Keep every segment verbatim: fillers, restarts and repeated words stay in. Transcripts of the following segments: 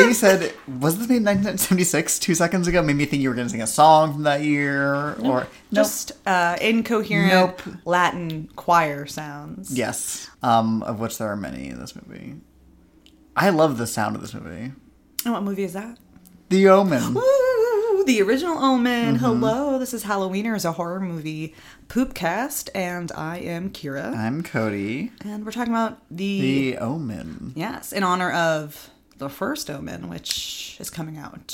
way you said, was this made in nineteen seventy-six, two seconds ago, made me think you were going to sing a song from that year. Nope. Or Just nope. uh, incoherent nope. Latin choir sounds. Yes, um, of which there are many in this movie. I love the sound of this movie. And what movie is that? The Omen. Woo! The original Omen. Mm-hmm. Hello, this is Halloweeners, a horror movie poopcast, and I am Kira. I'm Cody. And we're talking about the... The Omen. Yes, in honor of the first Omen, which is coming out,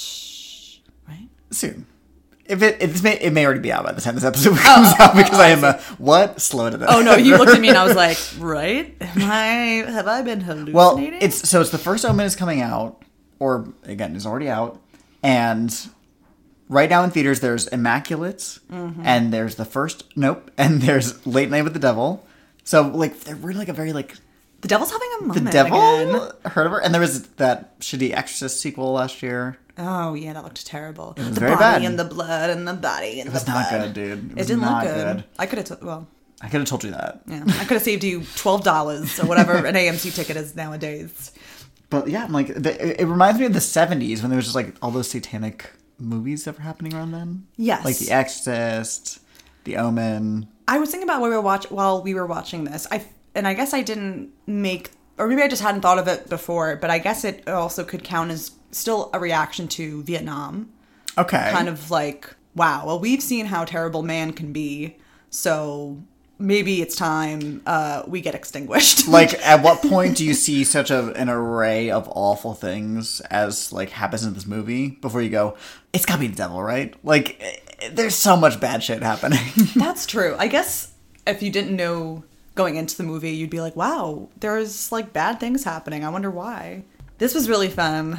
right? Soon. If it it may, it may already be out by the time this episode comes oh, out, because oh, oh, I am a, what? Slow to that. Oh, no, you looked at me and I was like, right? Am I, have I been hallucinating? Well, it's, so it's the first Omen is coming out, or, again, is already out, and... Right now in theaters, there's Immaculate, mm-hmm. and there's the first, nope, and there's Late Night with the Devil. So, like, they're really, like, a very, like... The Devil's having a moment The Devil? Again. Heard of her? And there was that shitty Exorcist sequel last year. Oh, yeah, that looked terrible. It was the very body bad. and the blood and the body and the blood. It was not good, dude. It, was it didn't not look good. good. I could have, t- well... I could have told you that. Yeah, I could have saved you twelve dollars or whatever an A M C ticket is nowadays. But, yeah, I'm like, the, it reminds me of the seventies when there was just, like, all those satanic... movies that were happening around then? Yes. Like The Exorcist, The Omen. I was thinking about while we were, watch- while we were watching this, I and I guess I didn't make, or maybe I just hadn't thought of it before, but I guess it also could count as still a reaction to Vietnam. Okay. Kind of like, wow, well, we've seen how terrible man can be, so... maybe it's time uh, we get extinguished. Like, at what point do you see such a, an array of awful things as, like, happens in this movie before you go, it's gotta be the devil, right? Like, there's so much bad shit happening. That's true. I guess if you didn't know going into the movie, you'd be like, wow, there's, like, bad things happening. I wonder why. This was really fun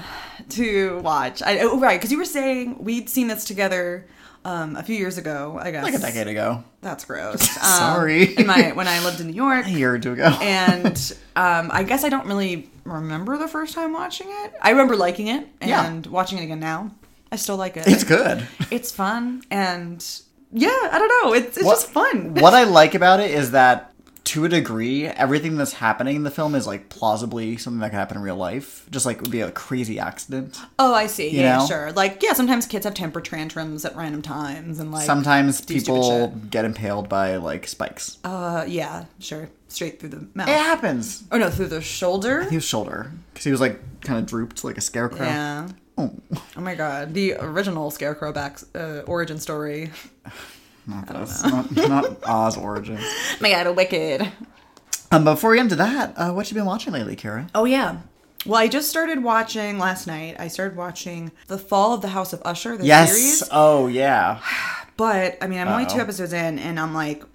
to watch. I, oh, right, because you were saying we'd seen this together... Um, a few years ago, I guess. Like a decade ago. That's gross. Sorry. Um, in my, when I lived in New York. A year or two ago. And um, I guess I don't really remember the first time watching it. I remember liking it and yeah. watching it again now. I still like it. It's good. It's fun. And yeah, I don't know. It's, it's what, just fun. What I like about it is that to a degree, everything that's happening in the film is, like, plausibly something that could happen in real life. Just, like, it would be a crazy accident. Oh, I see. You yeah, know? Sure. Like, yeah, sometimes kids have temper tantrums at random times, and, like... Sometimes people get impaled by, like, spikes. Uh, yeah, sure. Straight through the mouth. It happens. Oh, no, through the shoulder? He was shoulder. Because he was, like, kind of drooped like a scarecrow. Yeah. Oh. Oh, my God. The original Scarecrow back, uh, origin story. Not this. Not, not Oz origin. Oh, my God, wicked. Um, before we get into that, uh, what you been watching lately, Kara? Oh, yeah. Well, I just started watching last night. I started watching The Fall of the House of Usher, the yes. series. Yes. Oh, yeah. But, I mean, I'm Uh-oh. only two episodes in, and I'm like,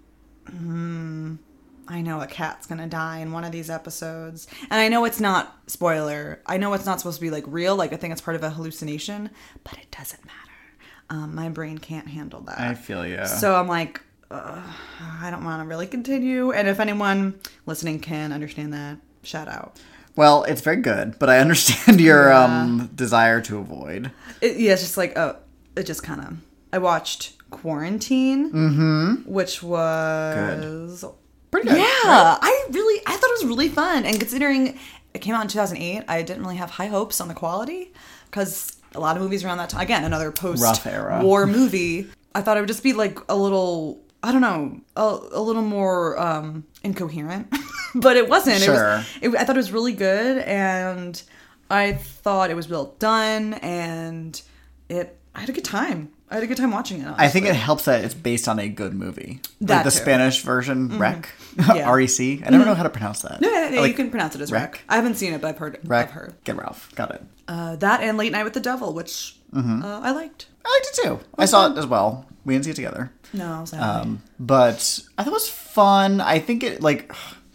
hmm, I know a cat's going to die in one of these episodes. And I know it's not, spoiler, I know it's not supposed to be, like, real. Like, I think it's part of a hallucination. But it doesn't matter. Um, my brain can't handle that. I feel you. So I'm like... Uh, I don't want to really continue. And if anyone listening can understand that, shout out. Well, it's very good, but I understand your yeah. um, desire to avoid. It, yeah, it's just like, oh, it just kind of... I watched Quarantine, mm-hmm. which was... Good. Pretty good. Yeah, right? I really... I thought it was really fun. And considering it came out in two thousand eight, I didn't really have high hopes on the quality. Because a lot of movies around that time... Again, another post-war movie. I thought it would just be like a little... I don't know, a, a little more um, incoherent, but it wasn't. Sure. It was, it, I thought it was really good, and I thought it was well done, and it. I had a good time. I had a good time watching it. Honestly. I think it helps that it's based on a good movie, that like the too. Spanish version, mm-hmm. Rec, yeah. R E C. I never mm-hmm. know how to pronounce that. No, no, no like, you can pronounce it as Rec. Rec. I haven't seen it, but I've heard it. Rec. I've heard. Get Ralph. Got it. Uh, that and Late Night with the Devil, which mm-hmm. uh, I liked. I liked it too. I saw it as well. We didn't see it together. No, I was um, but I thought it was fun. I think it, like,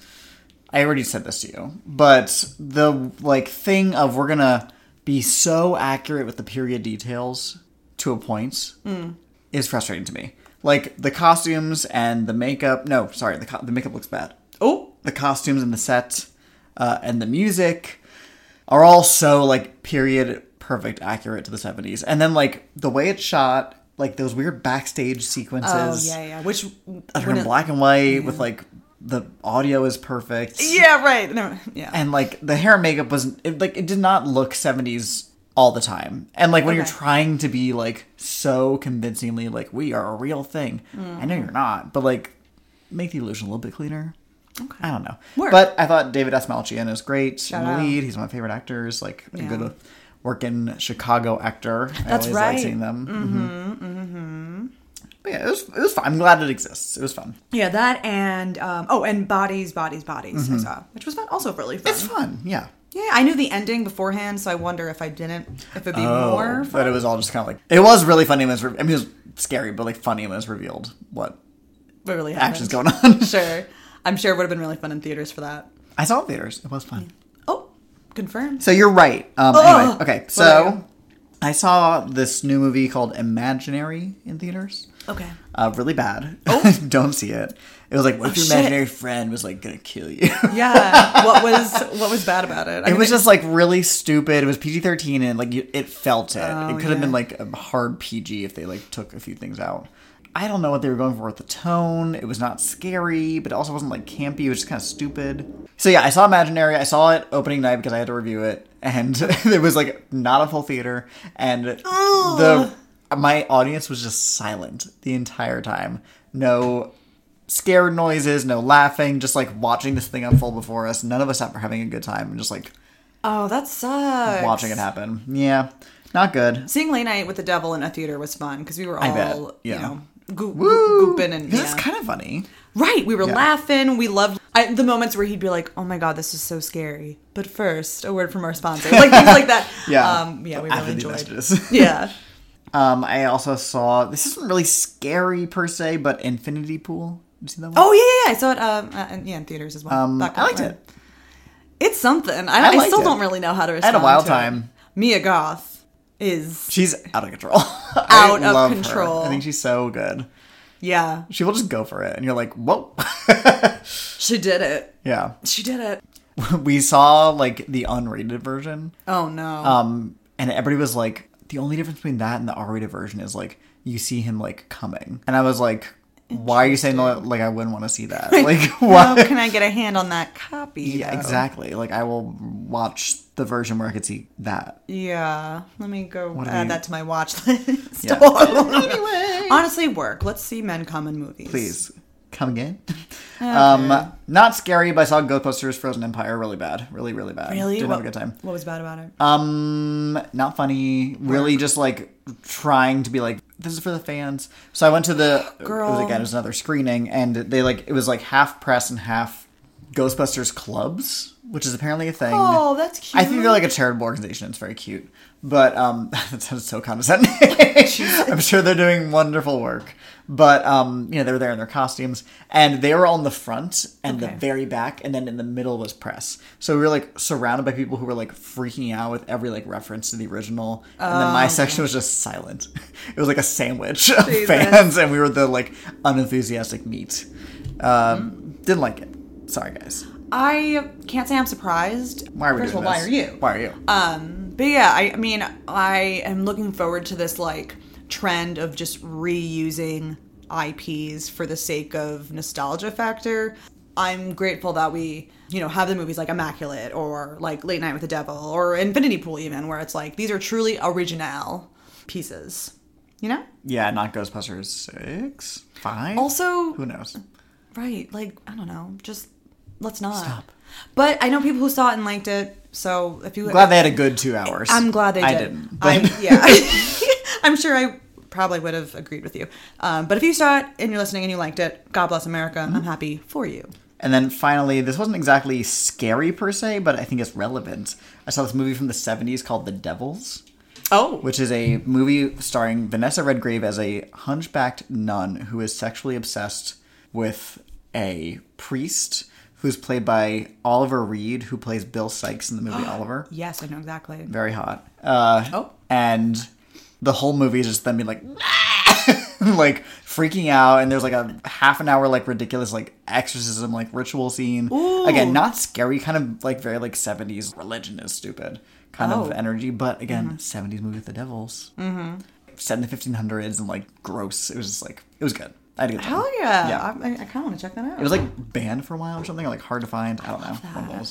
I already said this to you, but the, like, thing of we're gonna be so accurate with the period details to a point mm. is frustrating to me. Like, the costumes and the makeup, no, sorry, the, co- the makeup looks bad. Oh! The costumes and the set uh, and the music are all so, like, period perfect accurate to the seventies. And then, like, the way it's shot... Like, those weird backstage sequences. Oh, yeah, yeah. Which... That are in black and white yeah. with, like, the audio is perfect. Yeah, right. No, yeah. And, like, the hair and makeup wasn't... It, like, it did not look seventies all the time. And like when Okay. you're trying to be like so convincingly like we are a real thing, mm. I know you're not, but like make the illusion a little bit cleaner. Okay. I don't know. Word. But I thought David Dastmalchian is great Shout in the out. lead. He's one of my favorite actors. Like yeah. a good working Chicago actor. I That's always right. like seeing them. Mm-hmm. Mm-hmm. But yeah, it was it was fun. I'm glad it exists. It was fun. Yeah, that and um, oh, and Bodies, Bodies, Bodies. Mm-hmm. I saw, which was fun. Also really fun. It's fun. Yeah. Yeah, I knew the ending beforehand, so I wonder if I didn't, if it'd be oh, more fun. But it was all just kind of like it was really funny when it was. Re- I mean, it was scary, but like funny when it was revealed what, what really happened. Action's going on. Sure, I'm sure it would have been really fun in theaters for that. I saw it in theaters. It was fun. Oh, confirmed. So you're right. Um, oh, anyway, okay. So I saw this new movie called Imaginary in theaters. Okay. Uh, really bad. Oh. Don't see it. It was like, what if your imaginary friend was like gonna kill you? Yeah. What was what was bad about it? I it mean, was just like really stupid. It was P G thirteen and like you, it felt it. Oh, it could yeah. have been like a hard P G if they like took a few things out. I don't know what they were going for with the tone. It was not scary, but it also wasn't like campy. It was just kind of stupid. So yeah, I saw Imaginary. I saw it opening night because I had to review it, and it was like not a full theater, and Ugh. the my audience was just silent the entire time. No scared noises, no laughing, just like watching this thing unfold before us. None of us were having a good time, and just like oh, that sucks. Watching it happen. Yeah, not good. Seeing Late Night with the Devil in a theater was fun because we were all, I bet. Yeah. you know, go- go- gooping and yeah. yeah. It's kind of funny. Right, we were yeah. laughing. We loved I, the moments where he'd be like, "Oh my god, this is so scary." But first, a word from our sponsor, like things like that. yeah, um, yeah, we really After enjoyed. yeah. Um, I also saw this isn't really scary per se, but Infinity Pool. Did you see that one? Oh yeah, yeah, I saw it. Um, uh, yeah, in theaters as well. Um, I liked right. it. It's something. I, I, I still it. don't really know how to respond. I had a wild to time. It. Mia Goth is she's out of control. out of control. Her. I think she's so good. Yeah, she will just go for it, and you're like, whoa. She did it. Yeah, she did it. We saw like the unrated version. Oh no. Um, and everybody was like, the only difference between that and the R-rated version is like you see him like coming, and I was like, why are you saying that? Like I wouldn't want to see that. Like why? How can I get a hand on that copy? Yeah, though? exactly. Like I will watch the version where I could see that. Yeah, let me go what add we... that to my watch list. Yeah. Anyway, honestly, work. Let's see men come in movies. Please come again. Okay. Um, not scary, but I saw Ghostbusters: Frozen Empire. Really bad. Really, really bad. Really? Didn't what, have a good time. What was bad about it? Um, not funny. Really, just like trying to be like, this is for the fans. So I went to the. Girl. It was again, it was another screening, and they like it was like half press and half Ghostbusters clubs, which is apparently a thing. Oh, that's cute. I think they're like a charitable organization. It's very cute. But um, that sounds so condescending. I'm sure they're doing wonderful work. But, um, you know, they were there in their costumes. And they were all in the front and okay. the very back. And then in the middle was press. So we were, like, surrounded by people who were, like, freaking out with every, like, reference to the original. And then my um, section was just silent. It was like a sandwich of Jesus. fans. And we were the, like, unenthusiastic meat. Um, mm. Didn't like it. Sorry, guys. I can't say I'm surprised. Why are we First doing of all, this? why are you? Why are you? Um... But yeah, I, I mean, I am looking forward to this, like, trend of just reusing I Ps for the sake of nostalgia factor. I'm grateful that we, you know, have the movies like Immaculate or, like, Late Night with the Devil or Infinity Pool even, where it's like, these are truly original pieces. You know? Yeah, not Ghostbusters six? five? Also... Who knows? Right, like, I don't know, just, let's not. Stop. But I know people who saw it and liked it, so if you... Glad they had a good two hours. I'm glad they did. I didn't. But... I, yeah. I'm sure I probably would have agreed with you. Um, but if you saw it and you're listening and you liked it, God bless America. Mm-hmm. I'm happy for you. And then finally, this wasn't exactly scary per se, but I think it's relevant. I saw this movie from the seventies called The Devils. Oh. Which is a movie starring Vanessa Redgrave as a hunchbacked nun who is sexually obsessed with a priest who's played by Oliver Reed, who plays Bill Sikes in the movie Oliver. Yes, I know exactly. Very hot. Uh, oh. And the whole movie is just them being like, like freaking out. And there's like a half an hour, like ridiculous, like exorcism, like ritual scene. Ooh. Again, not scary, kind of like very like seventies religion is stupid kind oh. of energy. But again, mm-hmm. seventies movie with the devils. Mm-hmm. Set in the fifteen hundreds and like gross. It was just like, it was good. I had a good time. Hell yeah. yeah. I, I kind of want to check that out. It was like banned for a while or something, or like hard to find. I don't know. One of those.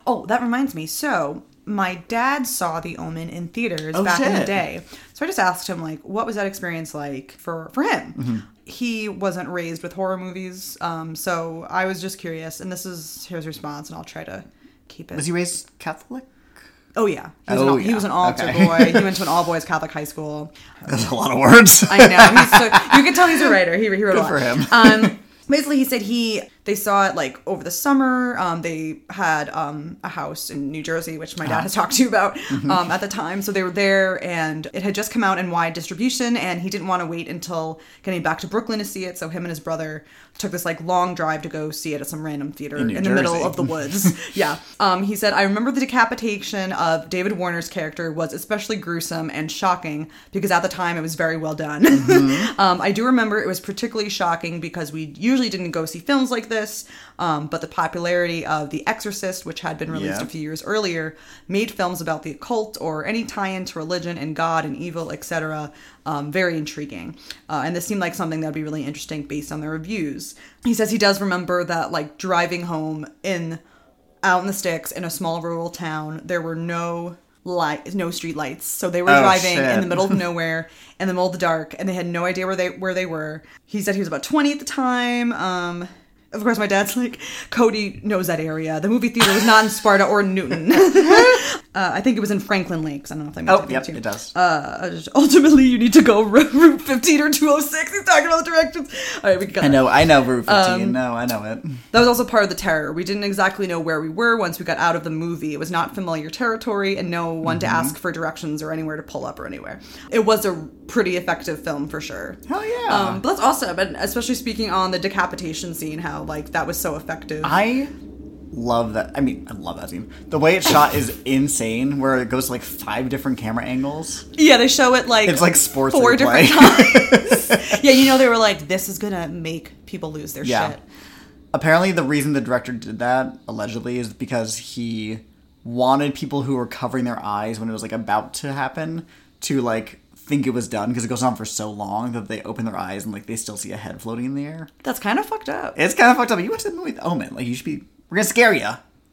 Oh, that reminds me. So my dad saw The Omen in theaters oh, back shit. in the day. So I just asked him, like, what was that experience like for, for him? Mm-hmm. He wasn't raised with horror movies, um, so I was just curious. And this is his response, and I'll try to keep it. Was he raised Catholic? Oh, yeah. He was, oh, an, yeah. he was an altar okay. boy. He went to an all-boys Catholic high school. That's a lot of words. I know. He's so, you can tell he's a writer. He, he wrote Good a lot. for him. um, basically, he said he they saw it like over the summer. Um, they had um, a house in New Jersey, which my dad uh-huh. has talked to you about mm-hmm. um, at the time. So they were there, and it had just come out in wide distribution, and he didn't want to wait until getting back to Brooklyn to see it. So him and his brother took this like long drive to go see it at some random theater in, in the middle of the woods. yeah. Um, he said, I remember the decapitation of David Warner's character was especially gruesome and shocking because at the time it was very well done. Mm-hmm. um, I do remember it was particularly shocking because we usually didn't go see films like this, um, but the popularity of The Exorcist, which had been released yeah. a few years earlier, made films about the occult or any tie-in to religion and God and evil, et cetera, um, very intriguing. Uh, and this seemed like something that would be really interesting based on the reviews. He says he does remember that, like, driving home in out in the sticks in a small rural town, there were no light, no street lights. So they were oh, driving shit. in the middle of nowhere, in the middle of the dark, and they had no idea where they where they were. He said he was about twenty at the time. Um, of course, my dad's like, Cody knows that area. The movie theater was not in Sparta or Newton. uh, I think it was in Franklin Lakes. I don't know if they meant Oh, to yep, too. it does. Uh, ultimately, you need to go Route fifteen or two oh six. He's talking about the directions. All right, we got I know, I know Route fifteen. Um, no, I know it. That was also part of the terror. We didn't exactly know where we were once we got out of the movie. It was not familiar territory and no one mm-hmm. to ask for directions or anywhere to pull up or anywhere. It was a pretty effective film for sure. Hell yeah. Um, but that's awesome. And especially speaking on the decapitation scene, how like that was so effective. I love that. I mean, I love that scene. The way it's shot is insane, where it goes to like five different camera angles. Yeah, they show it like it's like sports four replay. different times. Yeah, you know, they were like, this is gonna make people lose their yeah. shit. Apparently, the reason the director did that, allegedly, is because he wanted people who were covering their eyes when it was like about to happen to like think it was done, because it goes on for so long that they open their eyes and like they still see a head floating in the air. That's kind of fucked up. It's kind of fucked up. You went to the movie The Omen. Like, you should be... We're gonna scare you.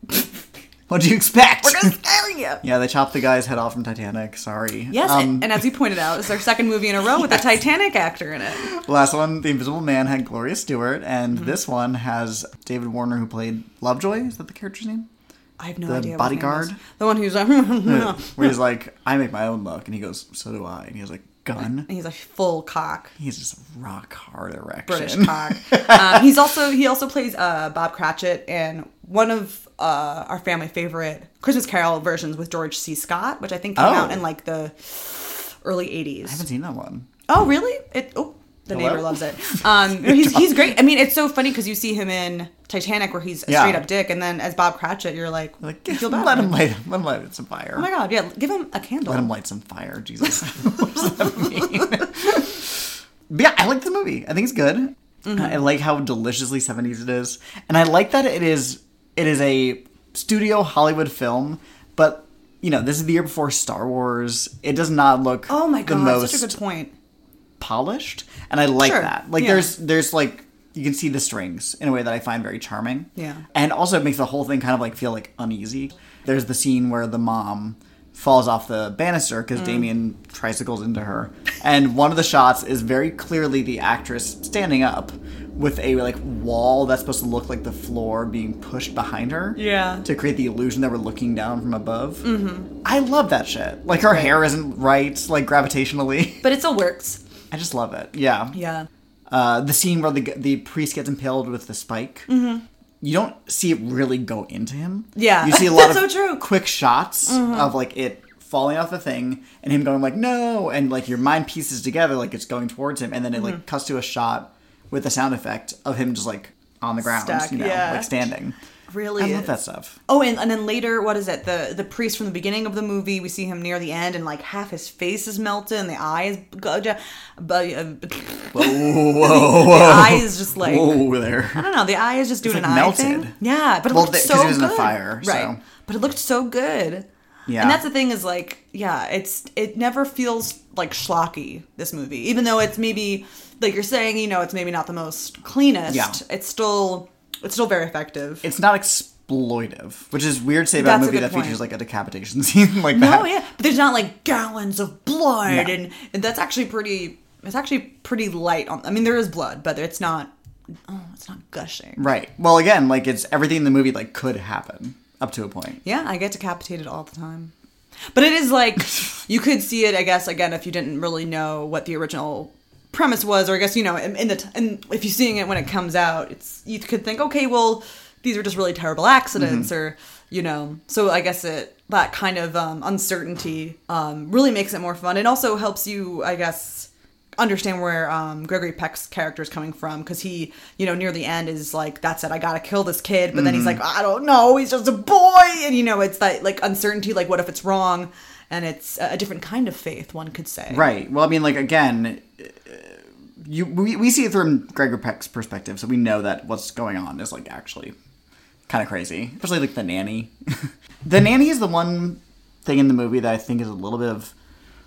What do you expect? We're gonna scare you. Yeah, they chopped the guy's head off from Titanic. Sorry. Yes, um, and, and as you pointed out, it's their second movie in a row with yes. a Titanic actor in it. The last one, The Invisible Man, had Gloria Stewart, and Mm-hmm. this one has David Warner, who played Lovejoy. Is that the character's name? I have no the idea. The bodyguard? What the one who's like... Where he's like, I make my own luck, and he goes, so do I. And he has like, gun. And he's a full cock. He's just rock hard erection. British cock. um, he's also he also plays uh, Bob Cratchit in one of uh, our family favorite Christmas Carol versions with George C. Scott, which I think came Oh. out in like the early eighties. I haven't seen that one. Oh, really? It. Oh, the Hello? neighbor loves it. Um, he's he's great. I mean, it's so funny because you see him in Titanic, where he's a Yeah. straight up dick, and then as Bob Cratchit, you're like, Like, you feel bad. let for him light, let him light some fire. Oh my god, yeah, give him a candle. Let him light some fire, Jesus. What does that mean? But yeah, I like the movie. I think it's good. Mm-hmm. I like how deliciously seventies it is. And I like that it is it is a studio Hollywood film, but, you know, this is the year before Star Wars. It does not look Oh my the god, most such a good point. polished. And I like Sure. that. Like, Yeah. there's there's like... You can see the strings in a way that I find very charming. Yeah. And also it makes the whole thing kind of like feel like uneasy. There's the scene where the mom falls off the banister because Mm. Damien tricycles into her. And one of the shots is very clearly the actress standing up with a like wall that's supposed to look like the floor being pushed behind her. Yeah. To create the illusion that we're looking down from above. Mm-hmm. I love that shit. Like, her Right. hair isn't right, like, gravitationally. But it still works. I just love it. Yeah. Yeah. Uh, the scene where the the priest gets impaled with the spike. Mm-hmm. You don't see it really go into him. Yeah. You see a lot of That's so true. quick shots mm-hmm. of like it falling off the thing and him going like no, and like your mind pieces together like it's going towards him, and then it mm-hmm. like cuts to a shot with a sound effect of him just like on the ground, Stuck, you know, yeah. like standing. Really I is. love that stuff. Oh, and, and then later, what is it? The the priest from the beginning of the movie, we see him near the end, and like half his face is melted, and the eye is... But, uh, whoa, whoa, whoa. The eye is just like... Whoa there. I don't know, the eye is just doing like an eye melted. thing. Yeah, but it Well, looked the- so 'cause good. he was in a fire, so. Right. But it looked so good. Yeah. And that's the thing is like, yeah, it's it never feels like schlocky, this movie. Even though it's maybe, like you're saying, you know, it's maybe not the most cleanest. Yeah. It's still... It's still very effective. It's not... Ex- exploitive, which is weird to say about That's a movie a that good features point. like a decapitation scene like no, that. Oh, yeah. But there's not like gallons of blood. No. And, and that's actually pretty, it's actually pretty light. On, I mean, there is blood, but it's not, oh, it's not gushing. Right. Well, again, like it's everything in the movie like could happen up to a point. Yeah, I get decapitated all the time. But it is like, you could see it, I guess, again, if you didn't really know what the original premise was, or I guess, you know, in, in the, t- and if you're seeing it when it comes out, it's, you could think, okay, well, these are just really terrible accidents, mm-hmm. or, you know, so I guess it, that kind of um, uncertainty um, really makes it more fun. It also helps you, I guess, understand where um, Gregory Peck's character is coming from, because he, you know, near the end is like, that's it, I gotta kill this kid, but mm-hmm. then he's like, I don't know, he's just a boy, and you know, it's that like uncertainty, like what if it's wrong, and it's a different kind of faith, one could say. Right. Well, I mean, like again, you we, we see it from Gregory Peck's perspective, so we know that what's going on is like actually kind of crazy, especially like the nanny. The nanny is the one thing in the movie that I think is a little bit of,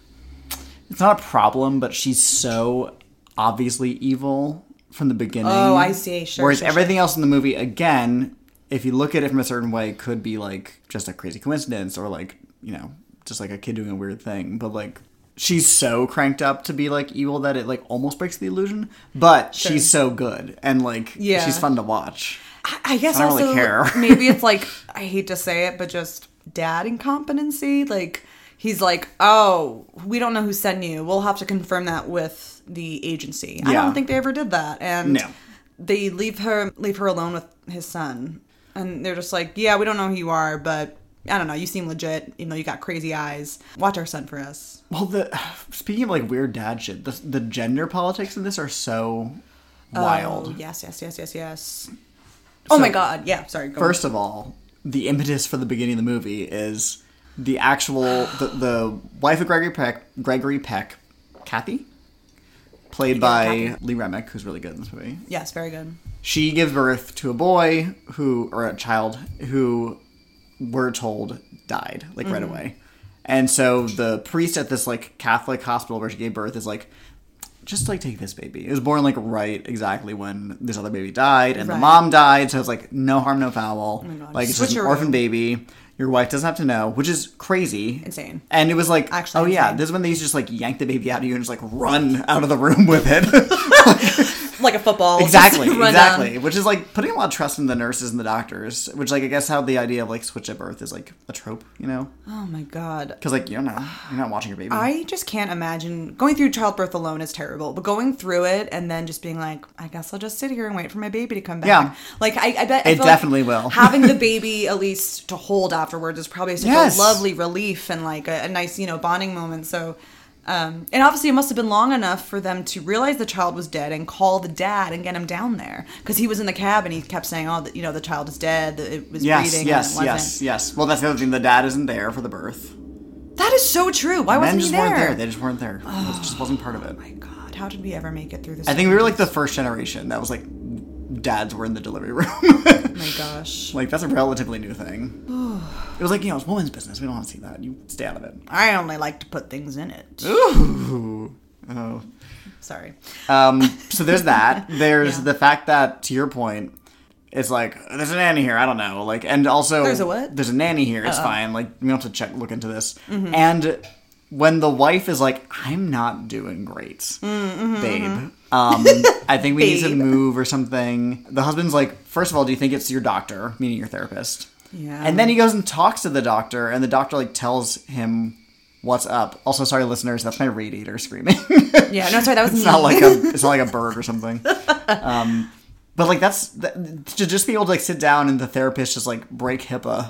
it's not a problem, but she's so obviously evil from the beginning. Oh, I see. Sure. Whereas sure, everything sure. else in the movie, again, if you look at it from a certain way, could be like just a crazy coincidence, or like, you know, just like a kid doing a weird thing. But like, she's so cranked up to be like evil that it like almost breaks the illusion. But sure. she's so good, and like yeah. she's fun to watch. I, I guess I don't also really care. Maybe it's like, I hate to say it, but just dad incompetency. Like, he's like, oh, we don't know who sent you. We'll have to confirm that with the agency. Yeah. I don't think they ever did that. And no. they leave her leave her alone with his son. And they're just like, yeah, we don't know who you are, but I don't know, you seem legit. You know, you got crazy eyes. Watch our son for us. Well, the speaking of like weird dad shit, the, the gender politics in this are so wild. Oh, yes, yes, yes, yes, yes. Oh so, my god, yeah, sorry. Go first on. of all, the impetus for the beginning of the movie is the actual, the, the wife of Gregory Peck, Gregory Peck, Kathy, played yeah, by Kathy. Lee Remick, who's really good in this movie. Yes, very good. She gives birth to a boy who, or a child who, we're told, died, like, mm-hmm. right away. And so the priest at this, like, Catholic hospital where she gave birth is like, just, like, take this baby. It was born, like, right exactly when this other baby died, and right. the mom died, so it's like, no harm, no foul. Oh my God. Like, it's just an orphan baby. Your wife doesn't have to know, which is crazy. Insane. And it was like, Actually, oh insane. yeah, this is when they used to just, like, yank the baby out of you and just, like, run out of the room with it. Like a football. Exactly, exactly. Down. Which is, like, putting a lot of trust in the nurses and the doctors, which, like, I guess how the idea of, like, switch at birth is, like, a trope, you know? Oh, my God. Because, like, you don't know. You're not watching your baby. I just can't imagine. Going through childbirth alone is terrible, but going through it and then just being like, I guess I'll just sit here and wait for my baby to come back. Yeah. Like, I, I bet. I it definitely like will. Having the baby, at least, to hold afterwards is probably such yes. a lovely relief and, like, a, a nice, you know, bonding moment. So... Um, and obviously it must have been long enough for them to realize the child was dead and call the dad and get him down there. Because he was in the cab and he kept saying, oh, the, you know, the child is dead, it was yes, breathing. Yes, and it yes, yes. Well, that's the other thing. The dad isn't there for the birth. That is so true. Why wasn't he there? Men just weren't there. They just weren't there. Oh, it just wasn't part of it. Oh my God. How did we ever make it through this? I think we were like the first generation that was like, dads were in the delivery room. Oh my gosh. Like, that's a relatively new thing. It was like, you know, it's woman's business. We don't want to see that. You stay out of it. I only like to put things in it. Ooh. Oh. Sorry. Um, so there's that. There's yeah. the fact that, to your point, it's like, there's a nanny here. I don't know. Like, and also... There's a what? There's a nanny here. It's Uh-oh. fine. Like, we don't have to check, look into this. Mm-hmm. And when the wife is like, I'm not doing great, mm-hmm, babe. Mm-hmm. Um, I think we need to move or something. The husband's like, first of all, do you think it's your doctor, meaning your therapist? Yeah. And then he goes and talks to the doctor, and the doctor, like, tells him what's up. Also, sorry, listeners, that's my radiator screaming. Yeah, no, sorry, that was it's me. Not like a, it's not like a bird or something. Um, but, like, that's... That, to just be able to, like, sit down and the therapist just, like, break HIPAA.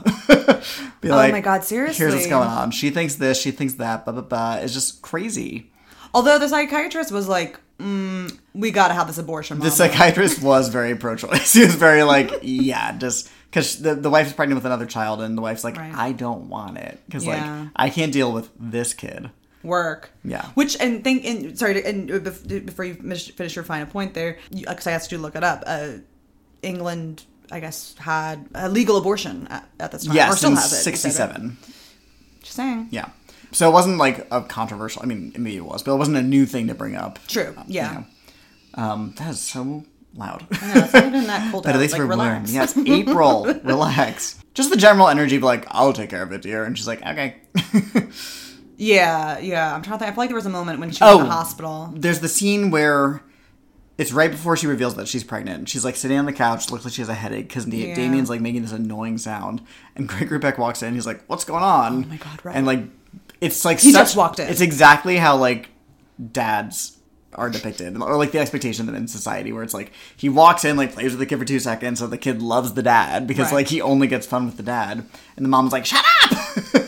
Be like, oh, my God, seriously? Here's what's going on. She thinks this, she thinks that, blah, blah, blah. It's just crazy. Although the psychiatrist was like, mm, we gotta have this abortion, Mom. The psychiatrist was very pro-choice. He was very like, yeah, just... Because the, the wife is pregnant with another child, and the wife's like, right. I don't want it. Because, yeah. like, I can't deal with this kid. Work. Yeah. Which, and think, and sorry, and before you finish your final point there, because I asked you to look it up, uh, England, I guess, had a legal abortion at, at this time. Yes, or still in has it. sixty-seven. Just saying. Yeah. So it wasn't, like, a controversial, I mean, maybe it was, but it wasn't a new thing to bring up. True, yeah. You know. Um, that is so loud. No, it's not even that cold But out. at least like, we're relax. warm. Yes, April. Relax. Just the general energy of like, I'll take care of it, dear. And she's like, okay. Yeah, yeah. I'm trying to think. I feel like there was a moment when she was oh, in the hospital. There's the scene where it's right before she reveals that she's pregnant. She's like sitting on the couch, looks like she has a headache because yeah. Damien's like making this annoying sound. And Gregory Peck walks in. He's like, what's going on? Oh my God, right. And like, it's like he such, just walked in. It's exactly how like dads are depicted, or like the expectation in society where it's like he walks in, like plays with the kid for two seconds, so the kid loves the dad because right. like he only gets fun with the dad, and the mom's like, shut up.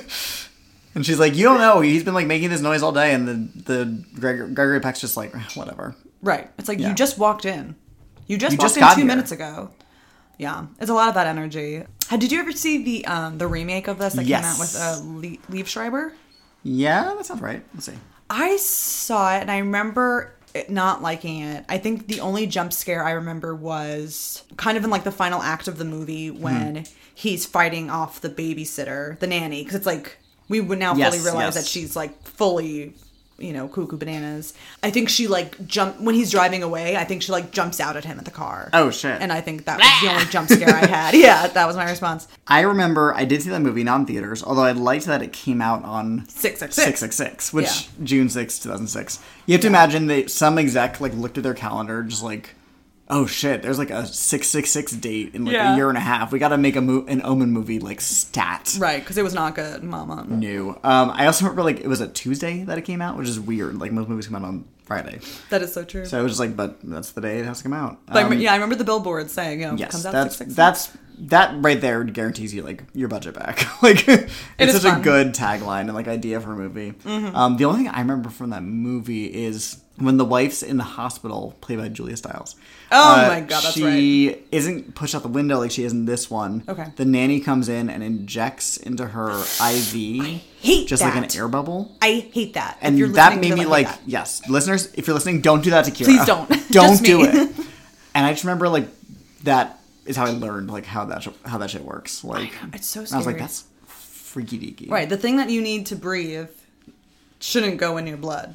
And she's like, you don't know, he's been like making this noise all day, and the the Gregory, Gregory Peck's just like, whatever. Right. It's like, yeah. you just walked in. You just you walked just in two here. minutes ago. Yeah. It's a lot of that energy. Uh, did you ever see the um, the remake of this that yes. came out with uh, Le- Liev Schreiber? Yeah, that sounds right. Let's see. I saw it, and I remember it not liking it. I think the only jump scare I remember was kind of in like the final act of the movie when hmm. he's fighting off the babysitter, the nanny, because it's like we would now yes, fully realize yes. that she's like fully, you know, cuckoo bananas. I think she like jump when he's driving away. I think she like jumps out at him at the car. Oh shit! And I think that was the only jump scare I had. Yeah, that was my response. I remember I did see that movie, not in theaters, although I liked that it came out on six six six, six six six, which yeah. June sixth, two thousand six. You have to yeah. imagine that some exec like looked at their calendar, just like, oh shit, there's like a six six six date in like yeah. a year and a half. We got to make a mo- an Omen movie like stat. Right, because it was not good, mama. No. Um, I also remember like it was a Tuesday that it came out, which is weird. Like most movies come out on Friday. That is so true. So I was just like, but that's the day it has to come out. Um, um, yeah, I remember the billboard saying, you know, yes, it comes out that's, six six six. That's, that right there guarantees you like your budget back. Like it's it such fun. a good tagline and like idea for a movie. Mm-hmm. Um, the only thing I remember from that movie is when the wife's in the hospital, played by Julia Stiles. Oh uh, my god, that's she right. She isn't pushed out the window like she is in this one. Okay. The nanny comes in and injects into her I V. I hate just that. like an air bubble. I hate that. And if you're that made to me it, like, that. yes, listeners, if you're listening, don't do that to Kira. Please don't. Don't Just do me. it. And I just remember like that is how I learned like how that sh- how that shit works. Like it's so scary. I was like, that's freaky deaky. Right, the thing that you need to breathe shouldn't go in your blood.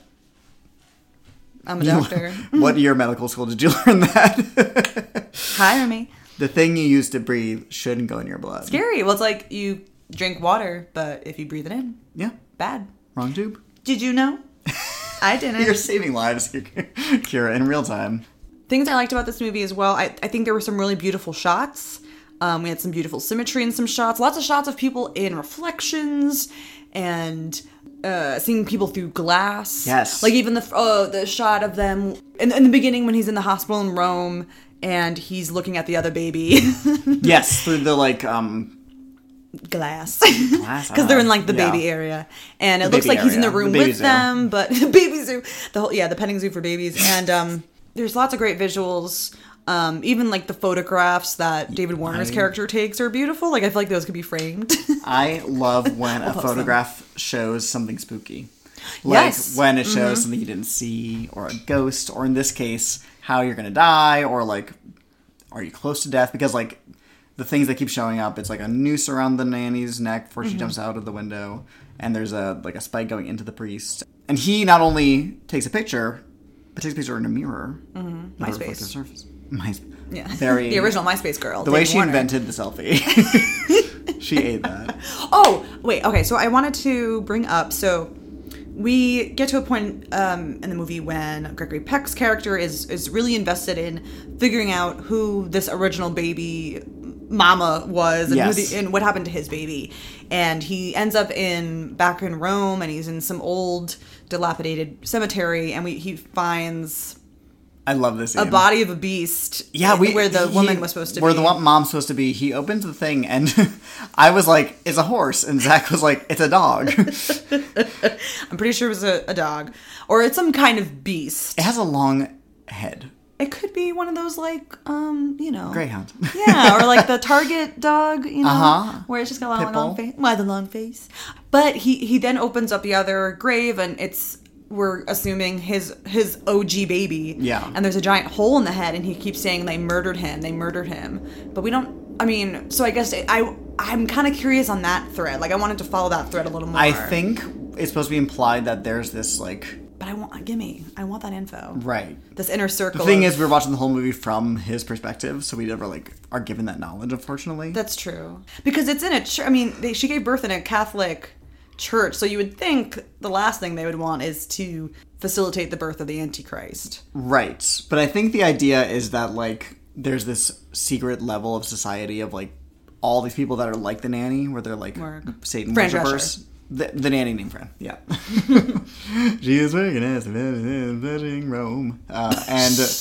I'm a doctor. What year of medical school did you learn that? Hire me. The thing you use to breathe shouldn't go in your blood. Scary. Well, it's like you drink water, but if you breathe it in, yeah, bad. Wrong tube. Did you know? I didn't. You're saving lives here, Kira, in real time. Things I liked about this movie as well, I, I think there were some really beautiful shots. Um, we had some beautiful symmetry in some shots. Lots of shots of people in reflections and uh, seeing people through glass. Yes. Like even the uh, the shot of them in, in the beginning when he's in the hospital in Rome and he's looking at the other baby. Yes, through the like... um glass. Glass. Because they're in like the yeah. baby area. And it the looks like area. he's in the room the with zoo. them, but baby zoo. The whole yeah, the petting zoo for babies. And um there's lots of great visuals. Um, even like the photographs that David Warner's I, character takes are beautiful. Like I feel like those could be framed. I love when a photograph them. shows something spooky. Like yes. when it shows mm-hmm. something you didn't see, or a ghost, or in this case, how you're gonna die, or like, are you close to death? Because like the things that keep showing up, it's like a noose around the nanny's neck before she mm-hmm. jumps out of the window, and there's a like a spike going into the priest. And he not only takes a picture, but takes a picture in a mirror. Mm-hmm. MySpace. Surface. My, yeah. Very, the original MySpace girl. The David way she Warner. invented the selfie. She ate that. Oh, wait. Okay, so I wanted to bring up, so we get to a point um, in the movie when Gregory Peck's character is, is really invested in figuring out who this original baby mama was and, yes. who the, and what happened to his baby. And he ends up in back in Rome, and he's in some old dilapidated cemetery, and we he finds... I love this scene. A body of a beast. Yeah, we, where the he, woman was supposed to where be. Where the mom's supposed to be. He opens the thing, and I was like, it's a horse. And Zach was like, it's a dog. I'm pretty sure it was a, a dog. Or it's some kind of beast. It has a long head. It could be one of those, like, um, you know. Greyhound. Yeah, or like the Target dog, you know. Uh-huh. Where it's just got a long, long face. Why the long face? But he, he then opens up the other grave, and it's... we're assuming his his O G baby. Yeah. And there's a giant hole in the head, and he keeps saying they murdered him, they murdered him. But we don't, I mean, so I guess I, I'm kind of curious on that thread. Like, I wanted to follow that thread a little more. I think it's supposed to be implied that there's this, like... but I want, give me, I want that info. Right. This inner circle. The thing of, is, we're watching the whole movie from his perspective, so we never, like, are given that knowledge, unfortunately. That's true. Because it's in a church. I mean, they, she gave birth in a Catholic church, so you would think the last thing they would want is to facilitate the birth of the Antichrist. Right. But I think the idea is that, like, there's this secret level of society of, like, all these people that are like the nanny, where they're, like, Work. Satan Fran worshippers. The, the nanny named Fran, yeah. She is working as a visiting Rome. Uh, and uh,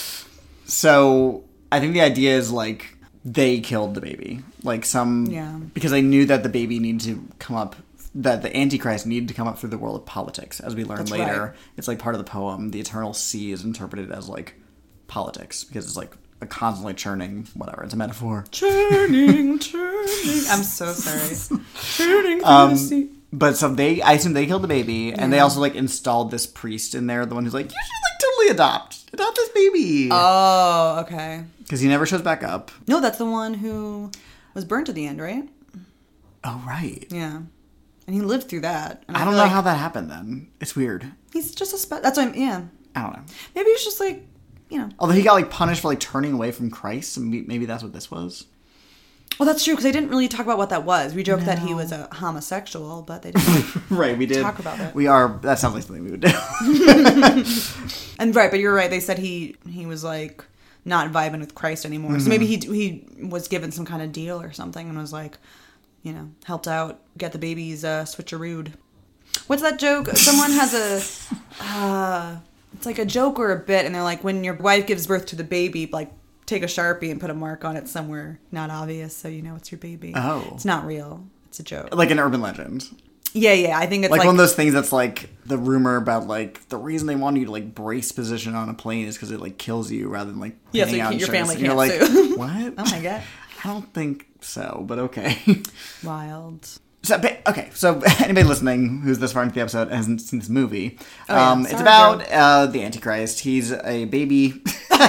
so I think the idea is, like, they killed the baby. Like, some... Yeah. Because they knew that the baby needed to come up... That the Antichrist needed to come up through the world of politics. As we learn That's later, right. It's, like, part of the poem. The eternal sea is interpreted as, like, politics. Because it's, like, a constantly churning... Whatever. It's a metaphor. Churning, churning. I'm so sorry. Churning through um, the sea. But so they, I assume they killed the baby, and yeah. they also, like, installed this priest in there, the one who's like, you should, like, totally adopt. Adopt this baby. Oh, okay. Because he never shows back up. No, that's the one who was burnt at the end, right? Oh, right. Yeah. And he lived through that. I, I don't know like how that happened, then. It's weird. He's just a... Spe- that's what I'm... Yeah. I don't know. Maybe he's just, like, you know... Although he got, like, punished for, like, turning away from Christ, and maybe that's what this was. Well, that's true, because they didn't really talk about what that was. We joked no. that he was a homosexual, but they didn't right, we did. talk about it. We are... That sounds like something we would do. And right, but you're right. They said he he was, like, not vibing with Christ anymore. Mm-hmm. So maybe he he was given some kind of deal or something and was, like, you know, helped out, get the babies uh, switcherooed. What's that joke? Someone has a... Uh, it's like a joke or a bit, and they're like, when your wife gives birth to the baby, like, take a Sharpie and put a mark on it somewhere not obvious so you know it's your baby. Oh. It's not real. It's a joke. Like an urban legend. Yeah, yeah. I think it's like... Like one of those things that's like the rumor about, like, the reason they want you to, like, brace position on a plane is because it, like, kills you rather than, like, yeah, paying so out your insurance. family can't can't sue. Like, what? Oh my God. I don't think so, but okay. Wild. So, okay, so anybody listening who's this far into the episode and hasn't seen this movie, oh, yeah. um, Sorry, it's about uh, the Antichrist. He's a baby.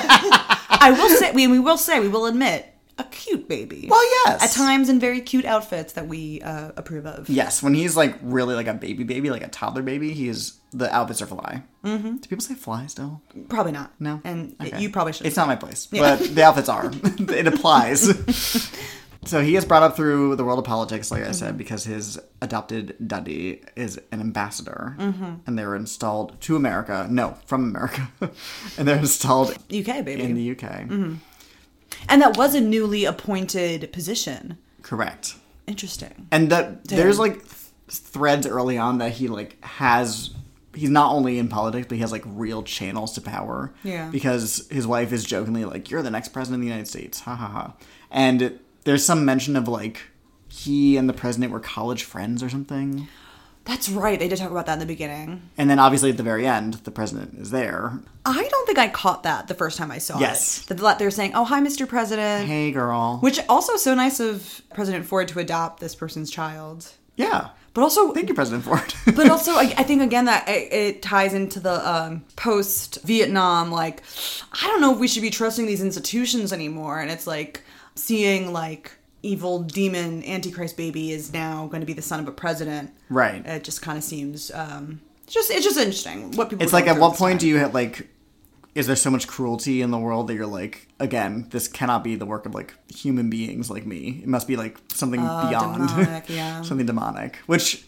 I will say, we, we will say, we will admit, a cute baby. Well, yes. At times in very cute outfits that we uh, approve of. Yes, when he's, like, really like a baby baby, like a toddler baby, he is, the outfits are fly. Mm-hmm. Do people say fly still? Probably not. No? And okay. you probably should. It's not my place, yeah. But the outfits are. It applies. So he is brought up through the world of politics, like I mm-hmm. said, because his adopted daddy is an ambassador. Mm-hmm. And they were installed to America. No, from America. And they're installed... U K, baby. In the U K. Mm-hmm. And that was a newly appointed position. Correct. Interesting. And that there's, like, th- threads early on that he, like, has... He's not only in politics, but he has, like, real channels to power. Yeah. Because his wife is jokingly like, you're the next president of the United States. Ha ha ha. And... It, there's some mention of, like, he and the president were college friends or something. That's right. They did talk about that in the beginning. And then, obviously, at the very end, the president is there. I don't think I caught that the first time I saw yes. it. Yes. They're saying, oh, hi, Mister President. Hey, girl. Which also so nice of President Ford to adopt this person's child. Yeah. But also... Thank you, President Ford. But also, I, I think, again, that it, it ties into the um, post-Vietnam, like, I don't know if we should be trusting these institutions anymore. And it's like... Seeing, like, evil demon Antichrist baby is now going to be the son of a president. Right. It just kind of seems, um, it's just, it's just interesting what people It's like, at what point time. do you have, like, is there so much cruelty in the world that you're like, again, this cannot be the work of, like, human beings like me. It must be, like, something uh, beyond. Demonic, yeah. Something demonic. Which,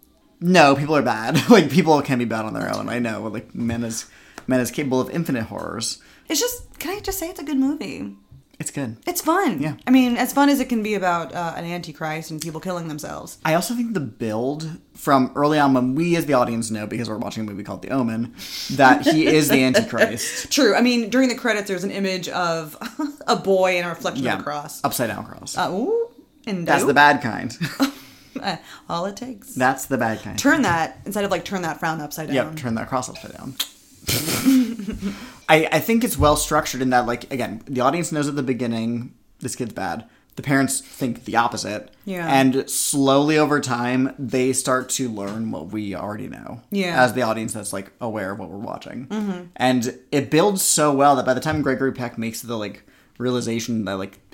no, people are bad. Like, people can be bad on their own. I know. Like, men is, men is capable of infinite horrors. It's just, can I just say it's a good movie? It's good. It's fun. Yeah. I mean, as fun as it can be about uh, an Antichrist and people killing themselves. I also think the build from early on, when we as the audience know, because we're watching a movie called The Omen, that he is the Antichrist. True. I mean, during the credits, there's an image of a boy and a reflection yeah. of a cross. Upside down cross. Uh, ooh. And That's the bad kind. uh, all it takes. That's the bad kind. Turn that, instead of like turn that frown upside down. Yep, turn that cross upside down. I, I think it's well structured in that, like, again, the audience knows at the beginning this kid's bad. The parents think the opposite. Yeah. And slowly over time, they start to learn what we already know. Yeah. As the audience that's, like, aware of what we're watching. Mm-hmm. And it builds so well that by the time Gregory Peck makes the, like, realization that, like,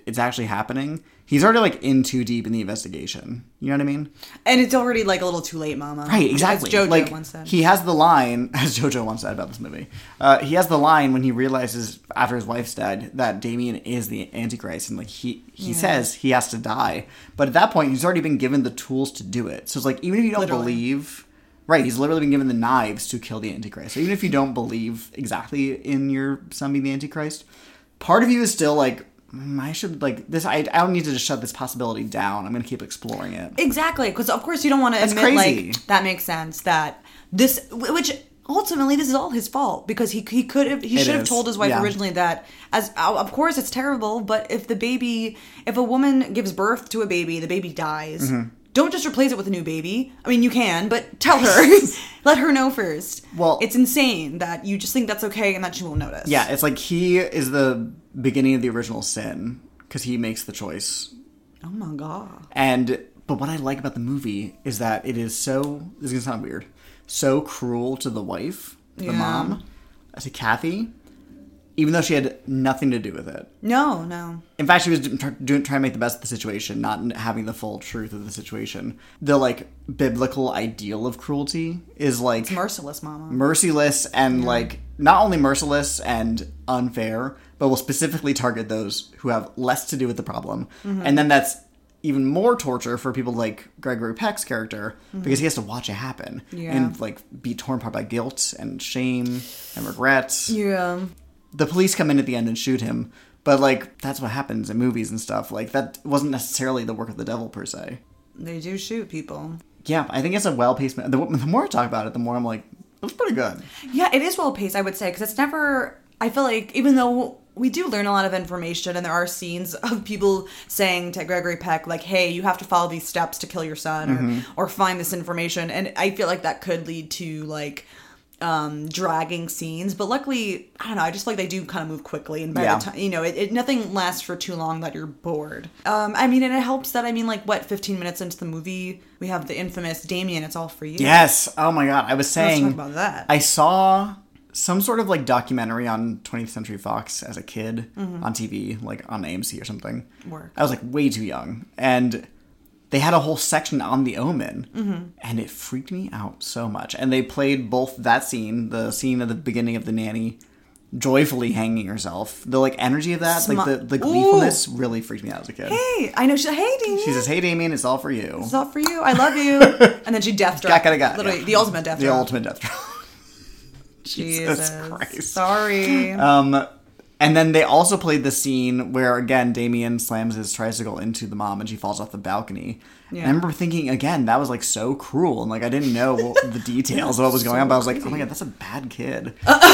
it's actually happening, he's already, like, in too deep in the investigation. You know what I mean? And it's already, like, a little too late, mama. Right, exactly. As JoJo like, once said. He has the line, as JoJo once said about this movie, uh, he has the line when he realizes, after his wife's dead, that Damien is the Antichrist. And, like, he, he yeah. says he has to die. But at that point, he's already been given the tools to do it. So it's like, even if you don't literally. believe... Right, he's literally been given the knives to kill the Antichrist. So even if you don't believe exactly in your son being the Antichrist, part of you is still like, mm, I should, like, this, I, I don't need to just shut this possibility down. I'm going to keep exploring it. Exactly, because of course you don't want to admit, crazy. like, that makes sense, that this, which ultimately this is all his fault, because he he could have, he it should is. have told his wife yeah. originally that, as of course it's terrible, but if the baby, if a woman gives birth to a baby, the baby dies. Mm-hmm. Don't just replace it with a new baby. I mean, you can, but tell her. Let her know first. Well, it's insane that you just think that's okay and that she won't notice. Yeah, it's like he is the beginning of the original sin because he makes the choice. Oh my God. And, but what I like about the movie is that it is so, this is going to sound weird, so cruel to the wife, to yeah. the mom, to Kathy, even though she had nothing to do with it. No, no. In fact, she was doing, trying to make the best of the situation, not having the full truth of the situation. The, like, biblical ideal of cruelty is, like... It's merciless, mama. Merciless and, yeah. like, not only merciless and unfair, but will specifically target those who have less to do with the problem. Mm-hmm. And then that's even more torture for people like Gregory Peck's character, mm-hmm. because he has to watch it happen. Yeah. And, like, be torn apart by guilt and shame and regret. Yeah. The police come in at the end and shoot him, but, like, that's what happens in movies and stuff. Like, that wasn't necessarily the work of the devil, per se. They do shoot people. Yeah, I think it's a well-paced... The, the more I talk about it, the more I'm like, that's pretty good. Yeah, it is well-paced, I would say, because it's never... I feel like, even though we do learn a lot of information, and there are scenes of people saying to Gregory Peck, like, hey, you have to follow these steps to kill your son, mm-hmm. or, or find this information, and I feel like that could lead to, like... um dragging scenes, but luckily I don't know, I just feel like they do kind of move quickly, and by yeah. the time, you know, it, it nothing lasts for too long that you're bored. um I mean, and it helps that, I mean, like, what, fifteen minutes into the movie we have the infamous Damien, It's All For You. Yes. Oh my God, I was saying, let's talk about that. I saw some sort of, like, documentary on twentieth Century Fox as a kid, mm-hmm. on T V, like on A M C or something. Work. I was, like, way too young, and they had a whole section on The Omen, mm-hmm. and it freaked me out so much. And they played both that scene, the scene at the beginning of the nanny joyfully hanging herself. The, like, energy of that, Sm- like, the, the gleefulness Ooh. really freaked me out as a kid. Hey, I know. She's like, hey, Damien. She says, hey, Damien, it's all for you. It's all for you. I love you. And then she death drop. Got, got, got. Literally, yeah. the ultimate death the drop. The ultimate death drop. Jesus. Jesus Christ. Sorry. Um... And then they also played the scene where, again, Damien slams his tricycle into the mom and she falls off the balcony. Yeah. And I remember thinking, again, that was, like, so cruel. And, like, I didn't know what, the details of what was going so on, but I was like, oh my God, that's a bad kid.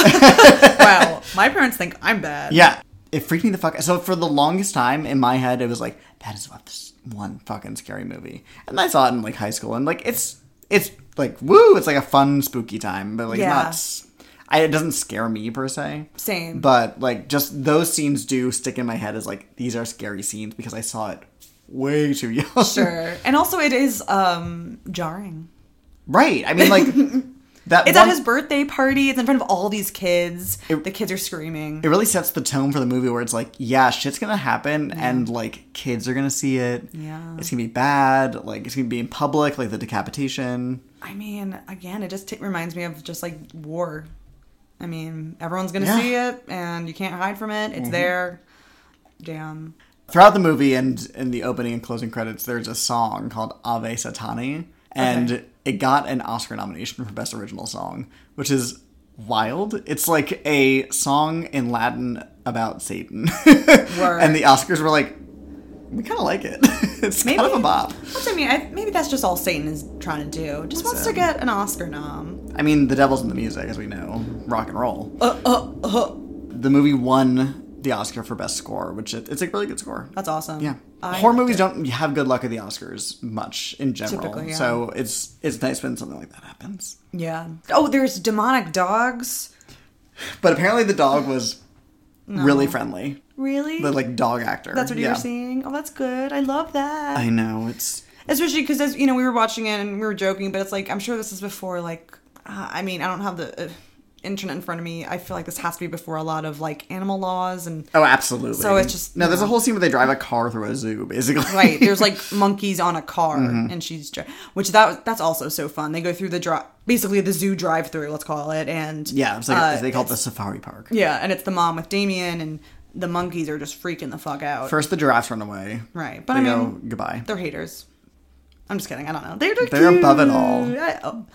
Wow. My parents think I'm bad. Yeah. It freaked me the fuck out. So for the longest time, in my head, it was like, that is what this one fucking scary movie. And I saw it in, like, high school. And, like, it's, it's like, woo, it's like a fun, spooky time. But, like, yeah. not... I, it doesn't scare me, per se. Same. But, like, just those scenes do stick in my head as, like, these are scary scenes because I saw it way too young. Sure. And also it is um, jarring. Right. I mean, like... that It's one, at his birthday party. It's in front of all these kids. It, the kids are screaming. It really sets the tone for the movie where it's like, yeah, shit's gonna happen yeah. and, like, kids are gonna see it. Yeah. It's gonna be bad. Like, it's gonna be in public, like the decapitation. I mean, again, it just t- reminds me of just, like, war. I mean, everyone's going to yeah. see it, and you can't hide from it. It's mm-hmm. there. Damn. Throughout the movie and in the opening and closing credits, there's a song called Ave Satani, and okay. it got an Oscar nomination for Best Original Song, which is wild. It's like a song in Latin about Satan. And the Oscars were like, we kind of like it. It's maybe, kind of a bop. What's I mean? I, maybe that's just all Satan is trying to do. Just wants to get an Oscar nom. I mean, the devil's in the music, as we know. Rock and roll. Uh, uh, uh. The movie won the Oscar for Best Score, which it, it's a really good score. That's awesome. Yeah. I Horror movies it. don't have good luck at the Oscars much in general. Typically, yeah. So it's it's nice when something like that happens. Yeah. Oh, there's demonic dogs. But apparently the dog was no. really friendly. Really? The, like, dog actor. That's what you yeah. were seeing? Oh, that's good. I love that. I know. It's... Especially because, as you know, we were watching it and we were joking, but it's like, I'm sure this is before, like, uh, I mean, I don't have the uh, internet in front of me, I feel like this has to be before a lot of like animal laws and. Oh, absolutely. So it's just no. There's know. a whole scene where they drive a car through a zoo, basically. Right. There's like monkeys on a car, mm-hmm. and she's which that that's also so fun. They go through the drive, basically the zoo drive-through, let's call it, and yeah, it's like uh, they call it the safari park. Yeah, and it's the mom with Damien and. The monkeys are just freaking the fuck out. First, the giraffes run away. Right. But they I go, mean, goodbye. They're haters. I'm just kidding. I don't know. They're, they're, they're cute. above it all. I,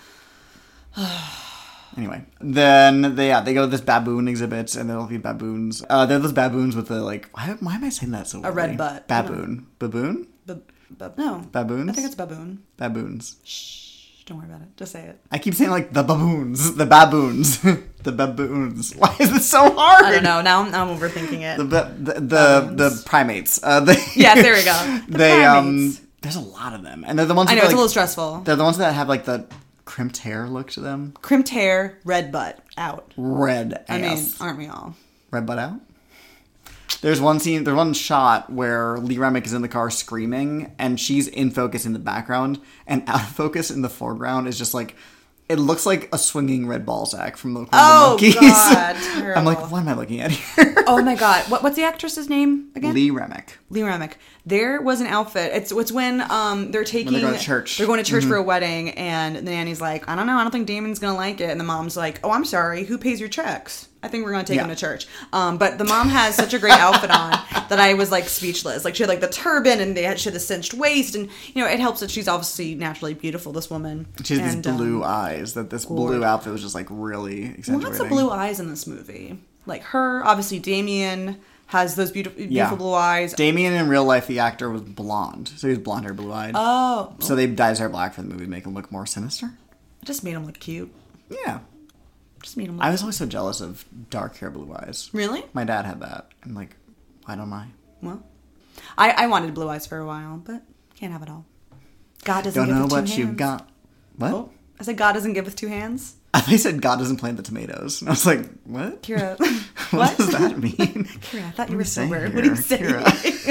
oh. Anyway. Then, they, yeah, they go to this baboon exhibit, and they'll be baboons. Uh, they're those baboons with the, like... Why, why am I saying that so A weirdly? red butt. Baboon. Baboon? Ba- ba- no. Baboons? I think it's baboon. Baboons. Shh. Don't worry about it. Just say it. I keep saying, like, the baboons. The baboons. the baboons. Why is this so hard? I don't know. Now I'm, now I'm overthinking it. The the the, the, the primates. Uh, they, yeah, there we go. The they primates. um. There's a lot of them, and they're the ones. I know that, it's like, a little stressful. They're the ones that have like the crimped hair look to them. Crimped hair, red butt out. Red ass. I mean, aren't we all? Red butt out. There's one scene, there's one shot where Lee Remick is in the car screaming, and she's in focus in the background, and out of focus in the foreground is just like, it looks like a swinging red ball sack from the, oh, the Monkees. God, terrible. I'm like, what am I looking at here? Oh my God, what, what's the actress's name again? Lee Remick. Lee Remick. There was an outfit. It's it's when um they're taking when they're going to church. They're going to church mm-hmm. for a wedding, and the nanny's like, I don't know, I don't think Damon's gonna like it, and the mom's like, oh, I'm sorry, who pays your checks? I think we're gonna take yeah. him to church. Um, but the mom has such a great outfit on that I was like speechless. Like she had like the turban, and they had she had the cinched waist, and you know it helps that she's obviously naturally beautiful. This woman. She has and, these blue um, eyes. That this Lord. blue outfit was just like really accentuating. Well, lots of blue eyes in this movie. Like her, obviously Damien has those beautiful, beautiful yeah. blue eyes. Damien in real life, the actor, was blonde, so he was blonde hair, blue eyed. Oh, so they dyed his hair black for the movie to make him look more sinister. It just made him look cute. Yeah. Just made him look I was always so jealous of dark hair, blue eyes. Really? My dad had that. I'm like, why don't I? Well, I, I wanted blue eyes for a while, but can't have it all. God doesn't don't give know with what two you hands. got. What? Oh, I said God doesn't give with two hands. They said God doesn't plant the tomatoes. And I was like, what? Kira. what? what does that mean? Kira, I thought you were sober. Here? What are you saying?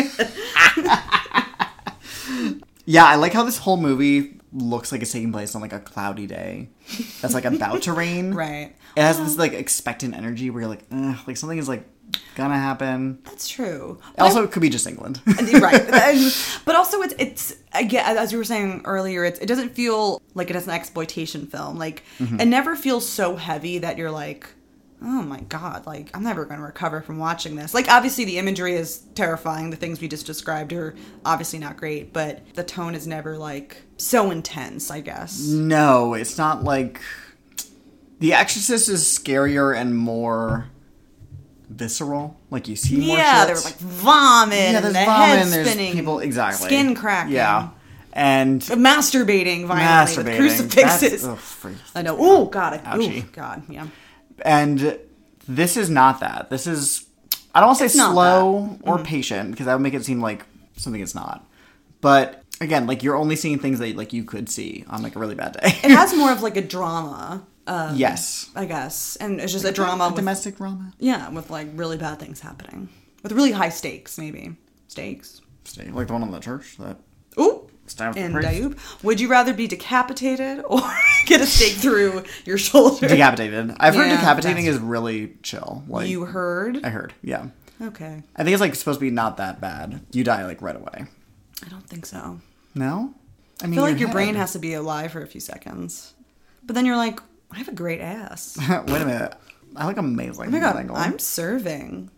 Yeah, I like how this whole movie looks like it's taking place on like a cloudy day that's like about to rain. Right. It has this like expectant energy where you're like, ugh, like something is like gonna happen. That's true. But also, I, it could be just England. Right. But also, it's, it's again, as you were saying earlier, it's, it doesn't feel like it is an exploitation film. Like, mm-hmm. it never feels so heavy that you're like, oh my God, like, I'm never going to recover from watching this. Like, obviously, the imagery is terrifying. The things we just described are obviously not great, but the tone is never, like, so intense, I guess. No, it's not like... The Exorcist is scarier and more visceral. Like, you see more yeah, shit. there's, like, vomit yeah, and there's the vomit, head and there's spinning. people, exactly. Skin cracking. Yeah. And... Masturbating violently masturbating. with crucifixes. That's, oh, I know. Oh, God. I, Ouchie. Ooh, God, yeah. And this is not that. This is, I don't want to say slow or mm-hmm. patient, because that would make it seem like something it's not. But again, like you're only seeing things that like you could see on like a really bad day. It has more of like a drama. Um, yes. I guess. And it's just a drama. A with, domestic drama? Yeah, with like really bad things happening. With really high stakes, maybe. Stakes. Stake. Like the one in the church? That Ooh. In Dayub. Would you rather be decapitated or get a stake through your shoulder? Decapitated. I've yeah, heard decapitating is really chill. Like, you heard? I heard, yeah. Okay. I think it's like supposed to be not that bad. You die like right away. I don't think so. No? I, mean, I feel like your head. brain has to be alive for a few seconds. But then you're like, I have a great ass. Wait a minute. I look amazing. Oh my God, angle. I'm serving.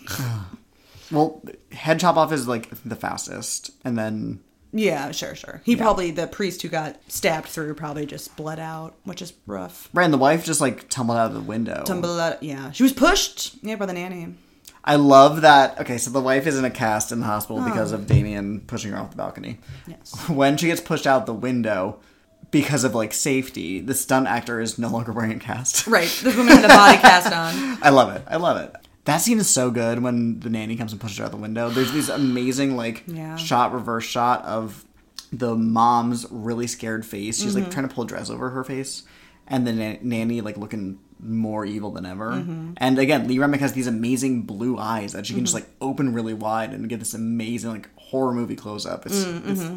Well, head chop off is like the fastest. And then... Yeah, sure, sure. He yeah. probably, the priest who got stabbed through probably just bled out, which is rough. Right, and the wife just like tumbled out of the window. Tumbled out, yeah. She was pushed, yeah, by the nanny. I love that. Okay, so the wife is in a cast in the hospital oh. because of Damien pushing her off the balcony. Yes. When she gets pushed out the window, because of like safety, the stunt actor is no longer wearing a cast. Right, this woman had a body cast on. I love it. I love it. That scene is so good when the nanny comes and pushes her out the window. There's these amazing, like, yeah. shot, reverse shot of the mom's really scared face. She's, mm-hmm. like, trying to pull a dress over her face. And the na- nanny, like, looking more evil than ever. Mm-hmm. And, again, Lee Remick has these amazing blue eyes that she can mm-hmm. just, like, open really wide and get this amazing, like, horror movie close-up. It's, mm-hmm. it's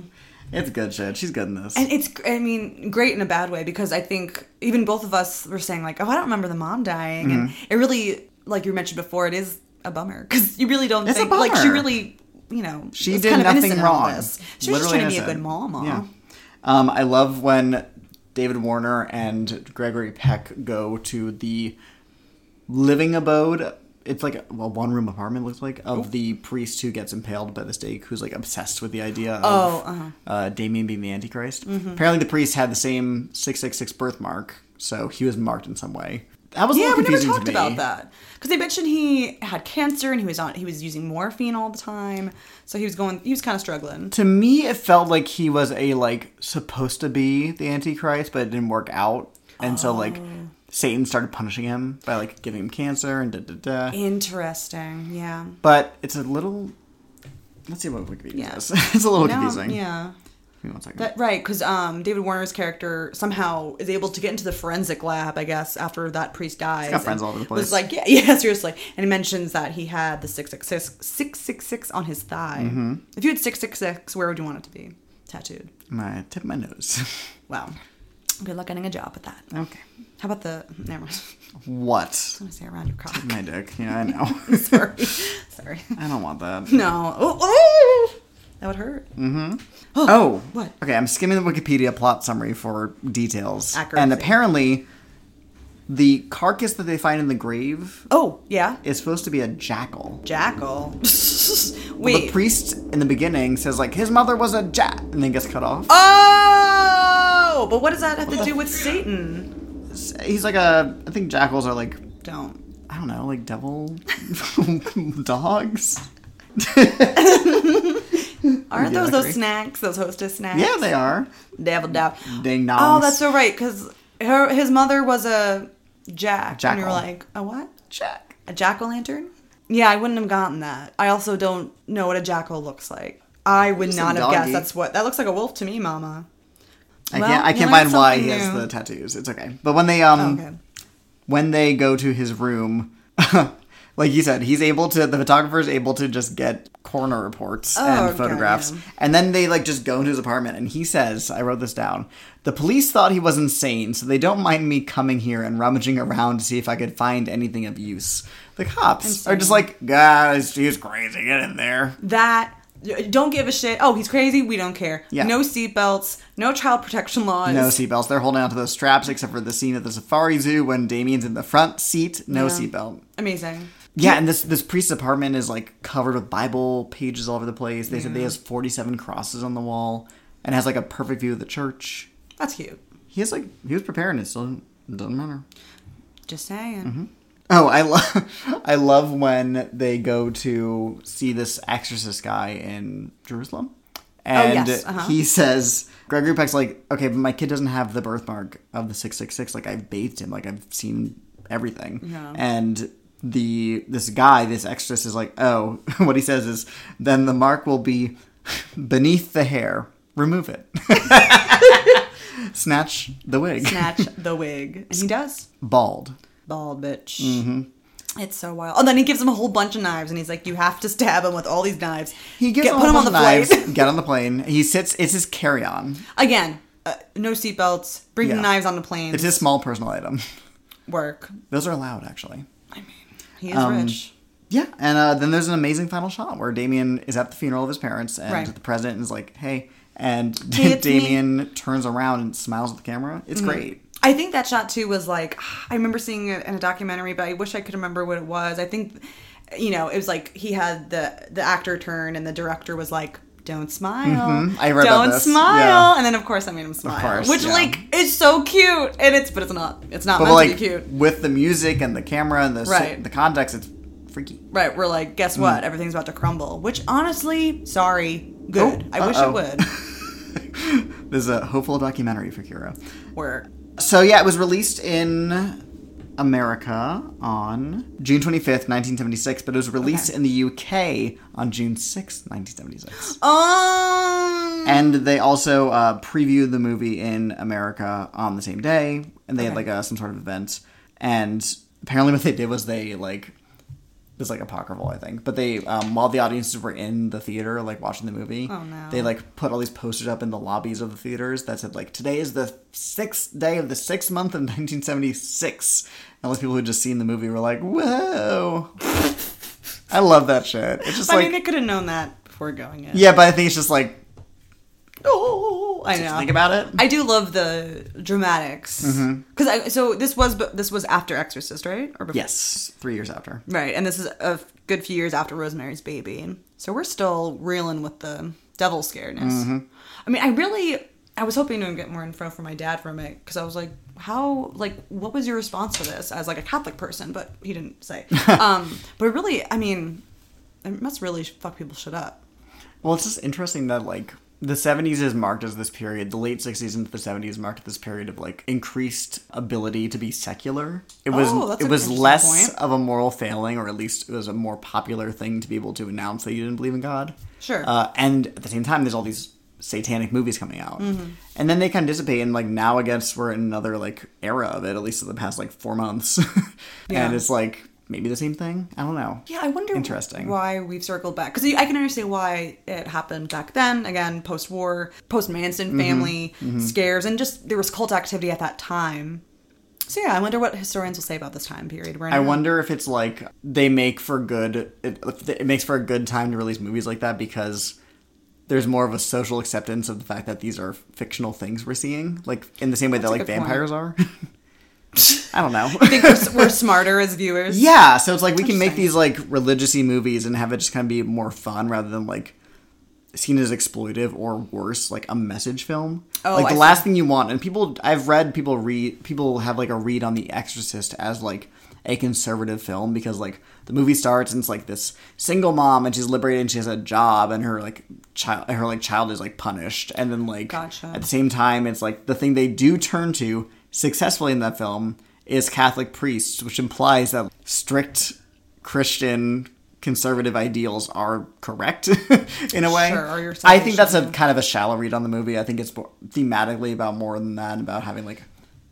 It's good shit. She's good in this. And it's, I mean, great in a bad way, because I think even both of us were saying, like, oh, I don't remember the mom dying. Mm-hmm. And it really, like you mentioned before, it is a bummer. Because you really don't it's think, a bummer. like, she really, you know, she was did kind nothing of wrong. She was Literally just trying innocent. to be a good mama. Yeah. Um, I love when David Warner and Gregory Peck go to the living abode. It's like a well, one-room apartment, looks like, of Ooh. the priest who gets impaled by the stake, who's, like, obsessed with the idea of oh, uh-huh. uh, Damien being the Antichrist. Mm-hmm. Apparently the priest had the same six six six birthmark, so he was marked in some way. That was a yeah, little we never confusing talked to me. about that. Because they mentioned he had cancer and he was on. He was using morphine all the time, so he was going. He was kind of struggling. To me, it felt like he was a like supposed to be the Antichrist, but it didn't work out, and oh. so like Satan started punishing him by like giving him cancer and da da da. Interesting, yeah. But it's a little. Let's see what Wikipedia yeah. says. It's a little no, confusing. Yeah. Give me one second. That, right, because um, David Warner's character somehow is able to get into the forensic lab, I guess, after that priest dies. He's got friends all over the place. Was like, yeah, yeah, seriously. And he mentions that he had the six six six on his thigh. Mm-hmm. If you had six six six, where would you want it to be tattooed? My tip of my nose. Wow. Good luck getting a job with that. Okay. How about the... Never mind. What? I was going to say around your cock. My dick. Yeah, I know. Sorry. Sorry. I don't want that. No. Oh, oh! That would hurt. Mm-hmm. Oh, oh. What? Okay, I'm skimming the Wikipedia plot summary for details. Accuracy. And apparently, the carcass that they find in the grave... Oh, yeah? ...is supposed to be a jackal. Jackal? Wait. Well, the priest in the beginning says, like, his mother was a jack... And then gets cut off. Oh! But what does that have what to do with Satan? He's like a... I think jackals are like... Don't. I don't know, like devil... dogs? Aren't those those snacks, those hostess snacks? Yeah, they are. Devil dog. Ding dongs. Oh, that's so right, because her his mother was a jack. Jackal. And you were like, a what? Jack. A jack-o'-lantern? Yeah, I wouldn't have gotten that. I also don't know what a jackal looks like. I would Just not have guessed that's what... That looks like a wolf to me, mama. I well, can't, I can't find why he has the tattoos. It's okay. But when they, um... Oh, okay. When they go to his room... Like you said, he's able to, the photographer is able to just get coroner reports oh, and okay, photographs. Yeah. And then they like just go into his apartment and he says, I wrote this down, the police thought he was insane, so they don't mind me coming here and rummaging around to see if I could find anything of use. The cops insane. Are just like, guys, he's crazy, get in there. That, don't give a shit. Oh, he's crazy, we don't care. Yeah. No seatbelts, no child protection laws. No seatbelts. They're holding on to those straps except for the scene at the safari zoo when Damien's in the front seat, no yeah. seatbelt. Amazing. Yeah, and this this priest's apartment is like covered with Bible pages all over the place. They yeah. said they has forty-seven crosses on the wall and has like a perfect view of the church. That's cute. He has like he was prepared. It still it doesn't matter. Just saying. Mm-hmm. Oh, I love I love when they go to see this exorcist guy in Jerusalem, and oh, yes. uh-huh. he says Gregory Peck's like, okay, but my kid doesn't have the birthmark of the six six six. Like I've bathed him. Like I've seen everything, yeah. and. The this guy, this exorcist, is like, oh, what he says is, then the mark will be beneath the hair. Remove it. Snatch the wig. Snatch the wig. And he does. Bald. Bald, bitch. Mm-hmm. It's so wild. Oh, then he gives him a whole bunch of knives, and he's like, you have to stab him with all these knives. He gives Get, him put a him bunch on the of knives, plane. Get on the plane. He sits, it's his carry-on. Again, uh, no seatbelts, bringing yeah. knives on the plane. It's his small personal item. Work. Those are allowed, actually. I mean... He is um, rich. Yeah, and uh, then there's an amazing final shot where Damien is at the funeral of his parents, and right. the president is like, hey, and hey, Damien me. turns around and smiles at the camera. It's mm-hmm. great. I think that shot, too, was like, I remember seeing it in a documentary, but I wish I could remember what it was. I think, you know, it was like he had the, the actor turn, and the director was like, don't smile. Mm-hmm. I read Don't about this. smile. Yeah. And then, of course, I made him smile. Of course, which, yeah. like, is so cute. And it's, but it's not. It's not but meant like, to be cute. With the music and the camera and the right. the context, it's freaky. Right. We're like, guess what? Mm. Everything's about to crumble. Which, honestly, sorry, good. Oh, I wish it would. There's a hopeful documentary for Kira. Work. So, yeah, it was released in America on June twenty-fifth, nineteen seventy-six, but it was released okay. in the U K on June sixth, nineteen seventy-six. Um... And they also uh, previewed the movie in America on the same day, and they okay. had like a, some sort of event. And apparently what they did was they like was like apocryphal, I think. But they, um, while the audiences were in the theater, like watching the movie, oh, no. they like put all these posters up in the lobbies of the theaters that said like, today is the sixth day of the sixth month of nineteen seventy-six. And all those people who had just seen the movie were like, whoa. I love that shit. It's just I like, mean, they could have known that before going in. Yeah, but I think it's just like, oh, I know. Think about it. I do love the dramatics because mm-hmm. I so this was this was after Exorcist, right? Or before? Yes, three years after. Right, and this is a good few years after Rosemary's Baby, so we're still reeling with the devil scaredness. Mm-hmm. I mean, I really, I was hoping to get more info from my dad from it because I was like, how, like, what was your response to this as like a Catholic person? But he didn't say. um, but really, I mean, it must really fuck people shit up. Well, it's just interesting that like. The seventies is marked as this period. The late sixties into the seventies marked this period of like increased ability to be secular. It was oh, that's it was an less point. of a moral failing, or at least it was a more popular thing to be able to announce that you didn't believe in God. Sure. Uh, and at the same time, there's all these satanic movies coming out, mm-hmm. and then they kind of dissipate. And like now, I guess we're in another like era of it. At least in the past like four months, yeah. and it's like. Maybe the same thing? I don't know. Yeah, I wonder Interesting. why we've circled back. Because I can understand why it happened back then. Again, post-war, post-Manson family mm-hmm. Mm-hmm. scares. And just there was cult activity at that time. So yeah, I wonder what historians will say about this time period. We're in I now. wonder if it's like they make for good... It, it makes for a good time to release movies like that because... There's more of a social acceptance of the fact that these are fictional things we're seeing. Like, in the same way That's that like vampires point. Are. I don't know. You think we're, we're smarter as viewers? Yeah, so it's like we can make these like religious-y movies and have it just kind of be more fun rather than like seen as exploitive or worse, like a message film. Oh, like the I last see. thing you want, and people I've read people read people have like a read on The Exorcist as like a conservative film because like the movie starts and it's like this single mom and she's liberated and she has a job and her like child her like child is like punished and then like gotcha. At the same time it's like the thing they do turn to successfully in that film is Catholic priests, which implies that strict Christian conservative ideals are correct in a way. Sure, or your I think that's a kind of a shallow read on the movie. I think it's thematically about more than that, about having like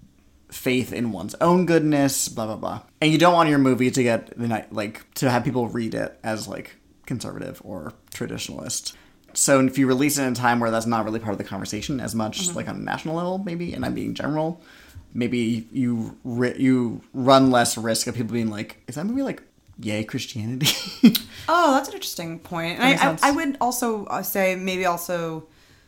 faith in one's own goodness, blah blah blah. And you don't want your movie to get like to have people read it as like conservative or traditionalist. So if you release it in a time where that's not really part of the conversation as much, mm-hmm. like on a national level, maybe, and I'm being general, maybe you ri- you run less risk of people being like, is that movie like, yay, Christianity? Oh, that's an interesting point. And I, I, I would also say maybe also,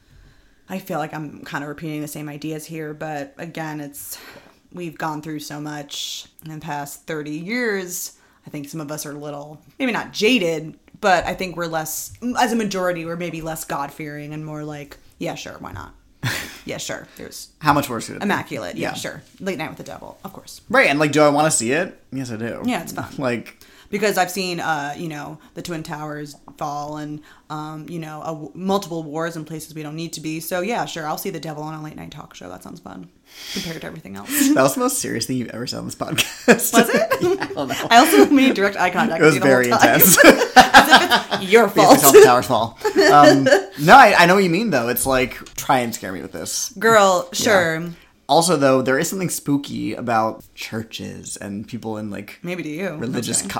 I feel like I'm kind of repeating the same ideas here, but again, it's, we've gone through so much in the past thirty years. I think some of us are a little, maybe not jaded, but I think we're less, as a majority, we're maybe less God-fearing and more like, yeah, sure, why not? Yeah, sure. There's how much worse could it be? Immaculate. Yeah, yeah, sure. Late Night with the Devil, of course. Right, and like, do I want to see it? Yes, I do. Yeah, it's fun. Like, because I've seen, uh, you know, the Twin Towers fall and, um, you know, a, multiple wars in places we don't need to be. So yeah, sure, I'll see the devil on a late night talk show. That sounds fun compared to everything else. That was the most serious thing you've ever said on this podcast. Was it? Yeah, I don't know. I also made direct eye contact. It was with you very the whole time. intense. As if it's your fault. The Towers fall. Um, no, I, I know what you mean though. It's like, try and scare me with this. Girl, sure. Yeah. Also, though, there is something spooky about churches and people in, like... Maybe to you. Religious... Co-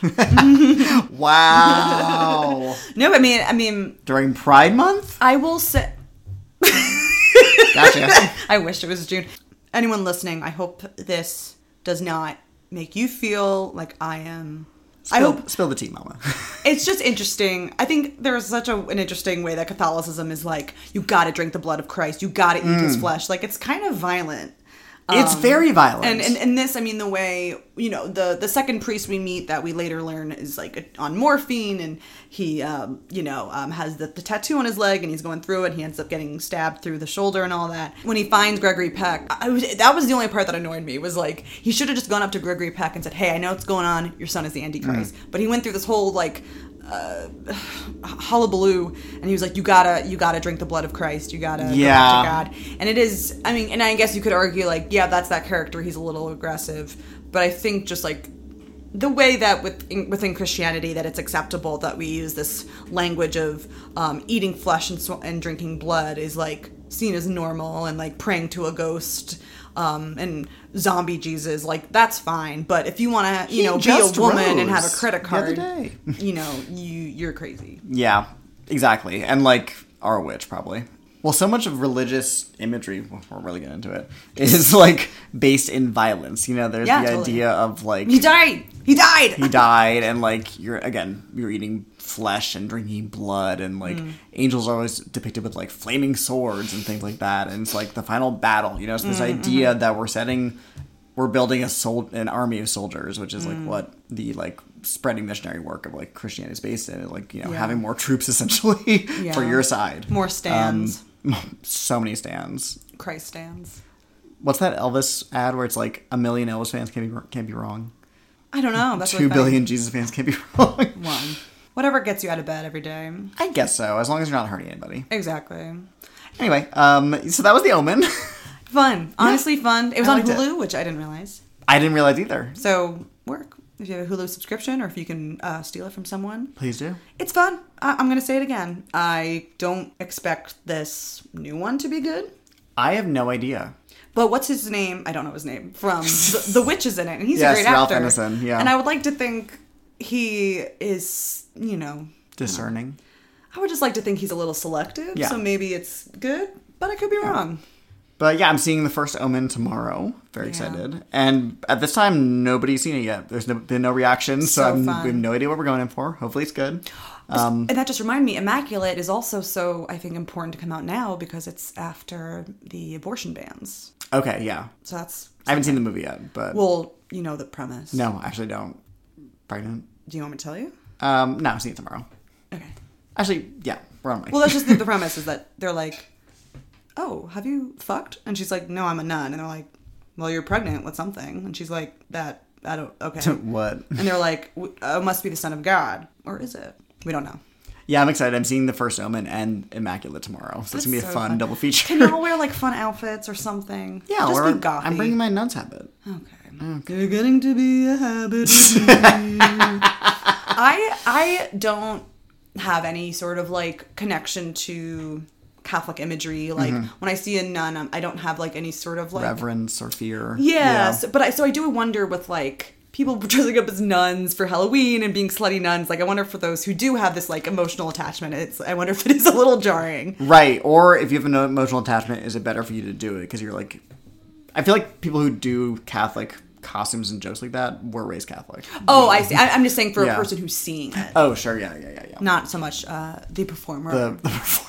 wow. No, I mean, I mean... During Pride Month? I will say... Gotcha. I wish it was June. Anyone listening, I hope this does not make you feel like I am... Spill, I hope spill the tea, mama. It's just interesting. I think there's such a, an interesting way that Catholicism is like, you gotta drink the blood of Christ. You gotta eat mm. his flesh. Like, it's kind of violent. It's um, very violent. And, and and this, I mean, the way, you know, the, the second priest we meet that we later learn is like on morphine and he, um, you know, um, has the, the tattoo on his leg and he's going through it. He ends up getting stabbed through the shoulder and all that. When he finds Gregory Peck, I was, that was the only part that annoyed me was like, he should have just gone up to Gregory Peck and said, hey, I know what's going on. Your son is the Antichrist. Mm. But he went through this whole like, uh, hullabaloo, and he was like, you gotta you gotta drink the blood of Christ, you gotta yeah. go back to God. And it is, I mean, and I guess you could argue like, yeah, that's that character, he's a little aggressive, but I think just like the way that within, within Christianity that it's acceptable that we use this language of um, eating flesh and, sw- and drinking blood is like seen as normal, and like praying to a ghost um, and zombie Jesus, like, that's fine. But if you want to, you He know, be a woman rose and have a credit card, the other day. you know, you, you're crazy. Yeah, exactly. And, like, are a witch, probably. Well, so much of religious imagery, well, we're really getting into it, is, like, based in violence. You know, there's Yeah, the totally. idea of, like... He died! He died! He died, and, like, you're, again, you're eating flesh and drinking blood, and, like, mm. angels are always depicted with, like, flaming swords and things like that, and it's, like, the final battle, you know, it's this mm-hmm. idea that we're setting... We're building a sol- an army of soldiers, which is, like, mm. what the, like, spreading missionary work of, like, Christianity is based in. Like, you know, yeah. having more troops, essentially, yeah. for your side. More stands. Um, so many stands. Christ stands. What's that Elvis ad where it's, like, a million Elvis fans can't be, can't be wrong? I don't know. That's Two really billion Jesus fans can't be wrong. One. Whatever gets you out of bed every day. I guess so, as long as you're not hurting anybody. Exactly. Anyway, um, so that was The Omen. Fun. Honestly yeah. fun. It was I on Hulu, it. which I didn't realize. I didn't realize either. So, work. If you have a Hulu subscription or if you can uh, steal it from someone. Please do. It's fun. I- I'm going to say it again. I don't expect this new one to be good. I have no idea. But what's his name? I don't know his name. From The, the Witch is in it. And he's yes, a great Ralph actor. Ineson, yeah. And I would like to think he is, you know... Discerning. I would just like to think he's a little selective. Yeah. So maybe it's good. But I could be yeah. wrong. But yeah, I'm seeing the first Omen tomorrow. Very yeah. excited. And at this time, nobody's seen it yet. There's no, been no reaction, so, so I'm, we have no idea what we're going in for. Hopefully it's good. Um, and that just reminded me, Immaculate is also so, I think, important to come out now because it's after the abortion bans. Okay, yeah. So that's... I haven't seen the movie yet, but... Well, you know the premise. No, I actually don't. Pregnant? Do you want me to tell you? Um, no, I'll see it tomorrow. Okay. Actually, yeah, we're on my... Well, that's just the, the premise is that they're like... Oh, have you fucked? And she's like, no, I'm a nun. And they're like, well, you're pregnant with something. And she's like, that, I don't, okay. What? And they're like, oh, it must be the Son of God. Or is it? We don't know. Yeah, I'm excited. I'm seeing the first Omen and Immaculate tomorrow. So it's going to be a so fun, fun double feature. Can y'all wear, like, fun outfits or something? Yeah, just or be gothy. I'm bringing my nun's habit. Okay. okay. You're getting to be a habit with me. I, I don't have any sort of, like, connection to... Catholic imagery, like mm-hmm. when I see a nun, I'm, I don't have like any sort of like reverence or fear. Yes, yeah. but I so I do wonder with like people dressing up as nuns for Halloween and being slutty nuns. Like I wonder for those who do have this like emotional attachment, it's I wonder if it is a little jarring. Right, or if you have an emotional attachment, is it better for you to do it because you're like, I feel like people who do Catholic costumes and jokes like that were raised Catholic. Oh, I see. I, I'm just saying for yeah. a person who's seeing it. Oh, sure, yeah, yeah, yeah, yeah. Not so much uh, the performer. The, the performer.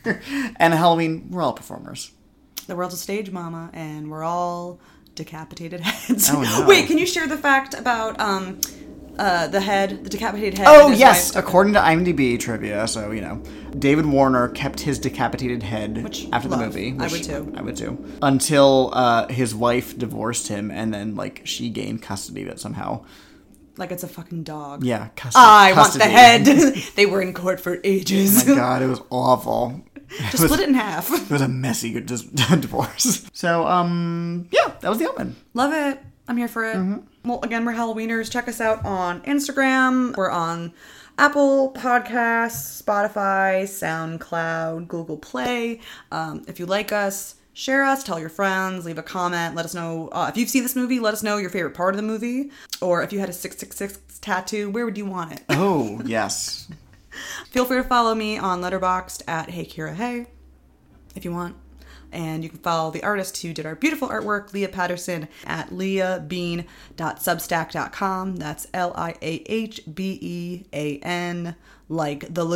And Halloween, we're all performers. The world's a stage, mama, and we're all decapitated heads. Oh, no. Wait, can you share the fact about um, uh, the head, the decapitated head? Oh, yes. Wife? According to IMDb trivia, so, you know, David Warner kept his decapitated head which after love. the movie. Which I would too. I would too. Until uh, his wife divorced him, and then, like, she gained custody of it somehow. Like it's a fucking dog. Yeah, custody. I custody. want the head. They were in court for ages. Oh my god, it was awful. Just it was, split it in half. It was a messy just divorce. So, um, yeah, that was The Omen. Love it. I'm here for it. Mm-hmm. Well, again, we're Halloweeners. Check us out on Instagram. We're on Apple Podcasts, Spotify, SoundCloud, Google Play. Um, if you like us, share us, tell your friends, leave a comment, let us know. Uh, if you've seen this movie, let us know your favorite part of the movie. Or if you had a six six six tattoo, where would you want it? Oh, yes. Feel free to follow me on Letterboxd at Hey Kira Hey, if you want. And you can follow the artist who did our beautiful artwork, Leah Patterson, at leah bean dot substack dot com. That's L I A H B E A N, like the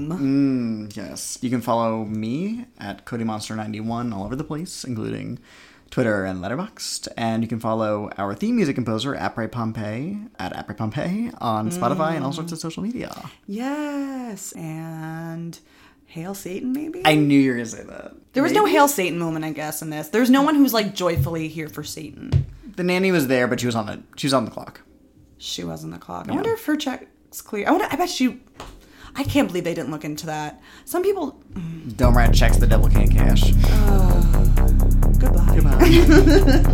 legume. Mm, yes. You can follow me at Cody Monster ninety-one all over the place, including Twitter and Letterboxd. And you can follow our theme music composer, Apre Pompeii, at Apre Pompeii on mm. Spotify and all sorts of social media. Yes. And Hail Satan, maybe? I knew you were going to say that. There was maybe? no Hail Satan moment, I guess, in this. There's no one who's, like, joyfully here for Satan. The nanny was there, but she was on the, she was on the clock. She was on the clock. Yeah. I wonder if her check's clear. I wonder, I bet she... I can't believe they didn't look into that. Some people... Don't write checks the devil can't cash. Uh, goodbye. Goodbye.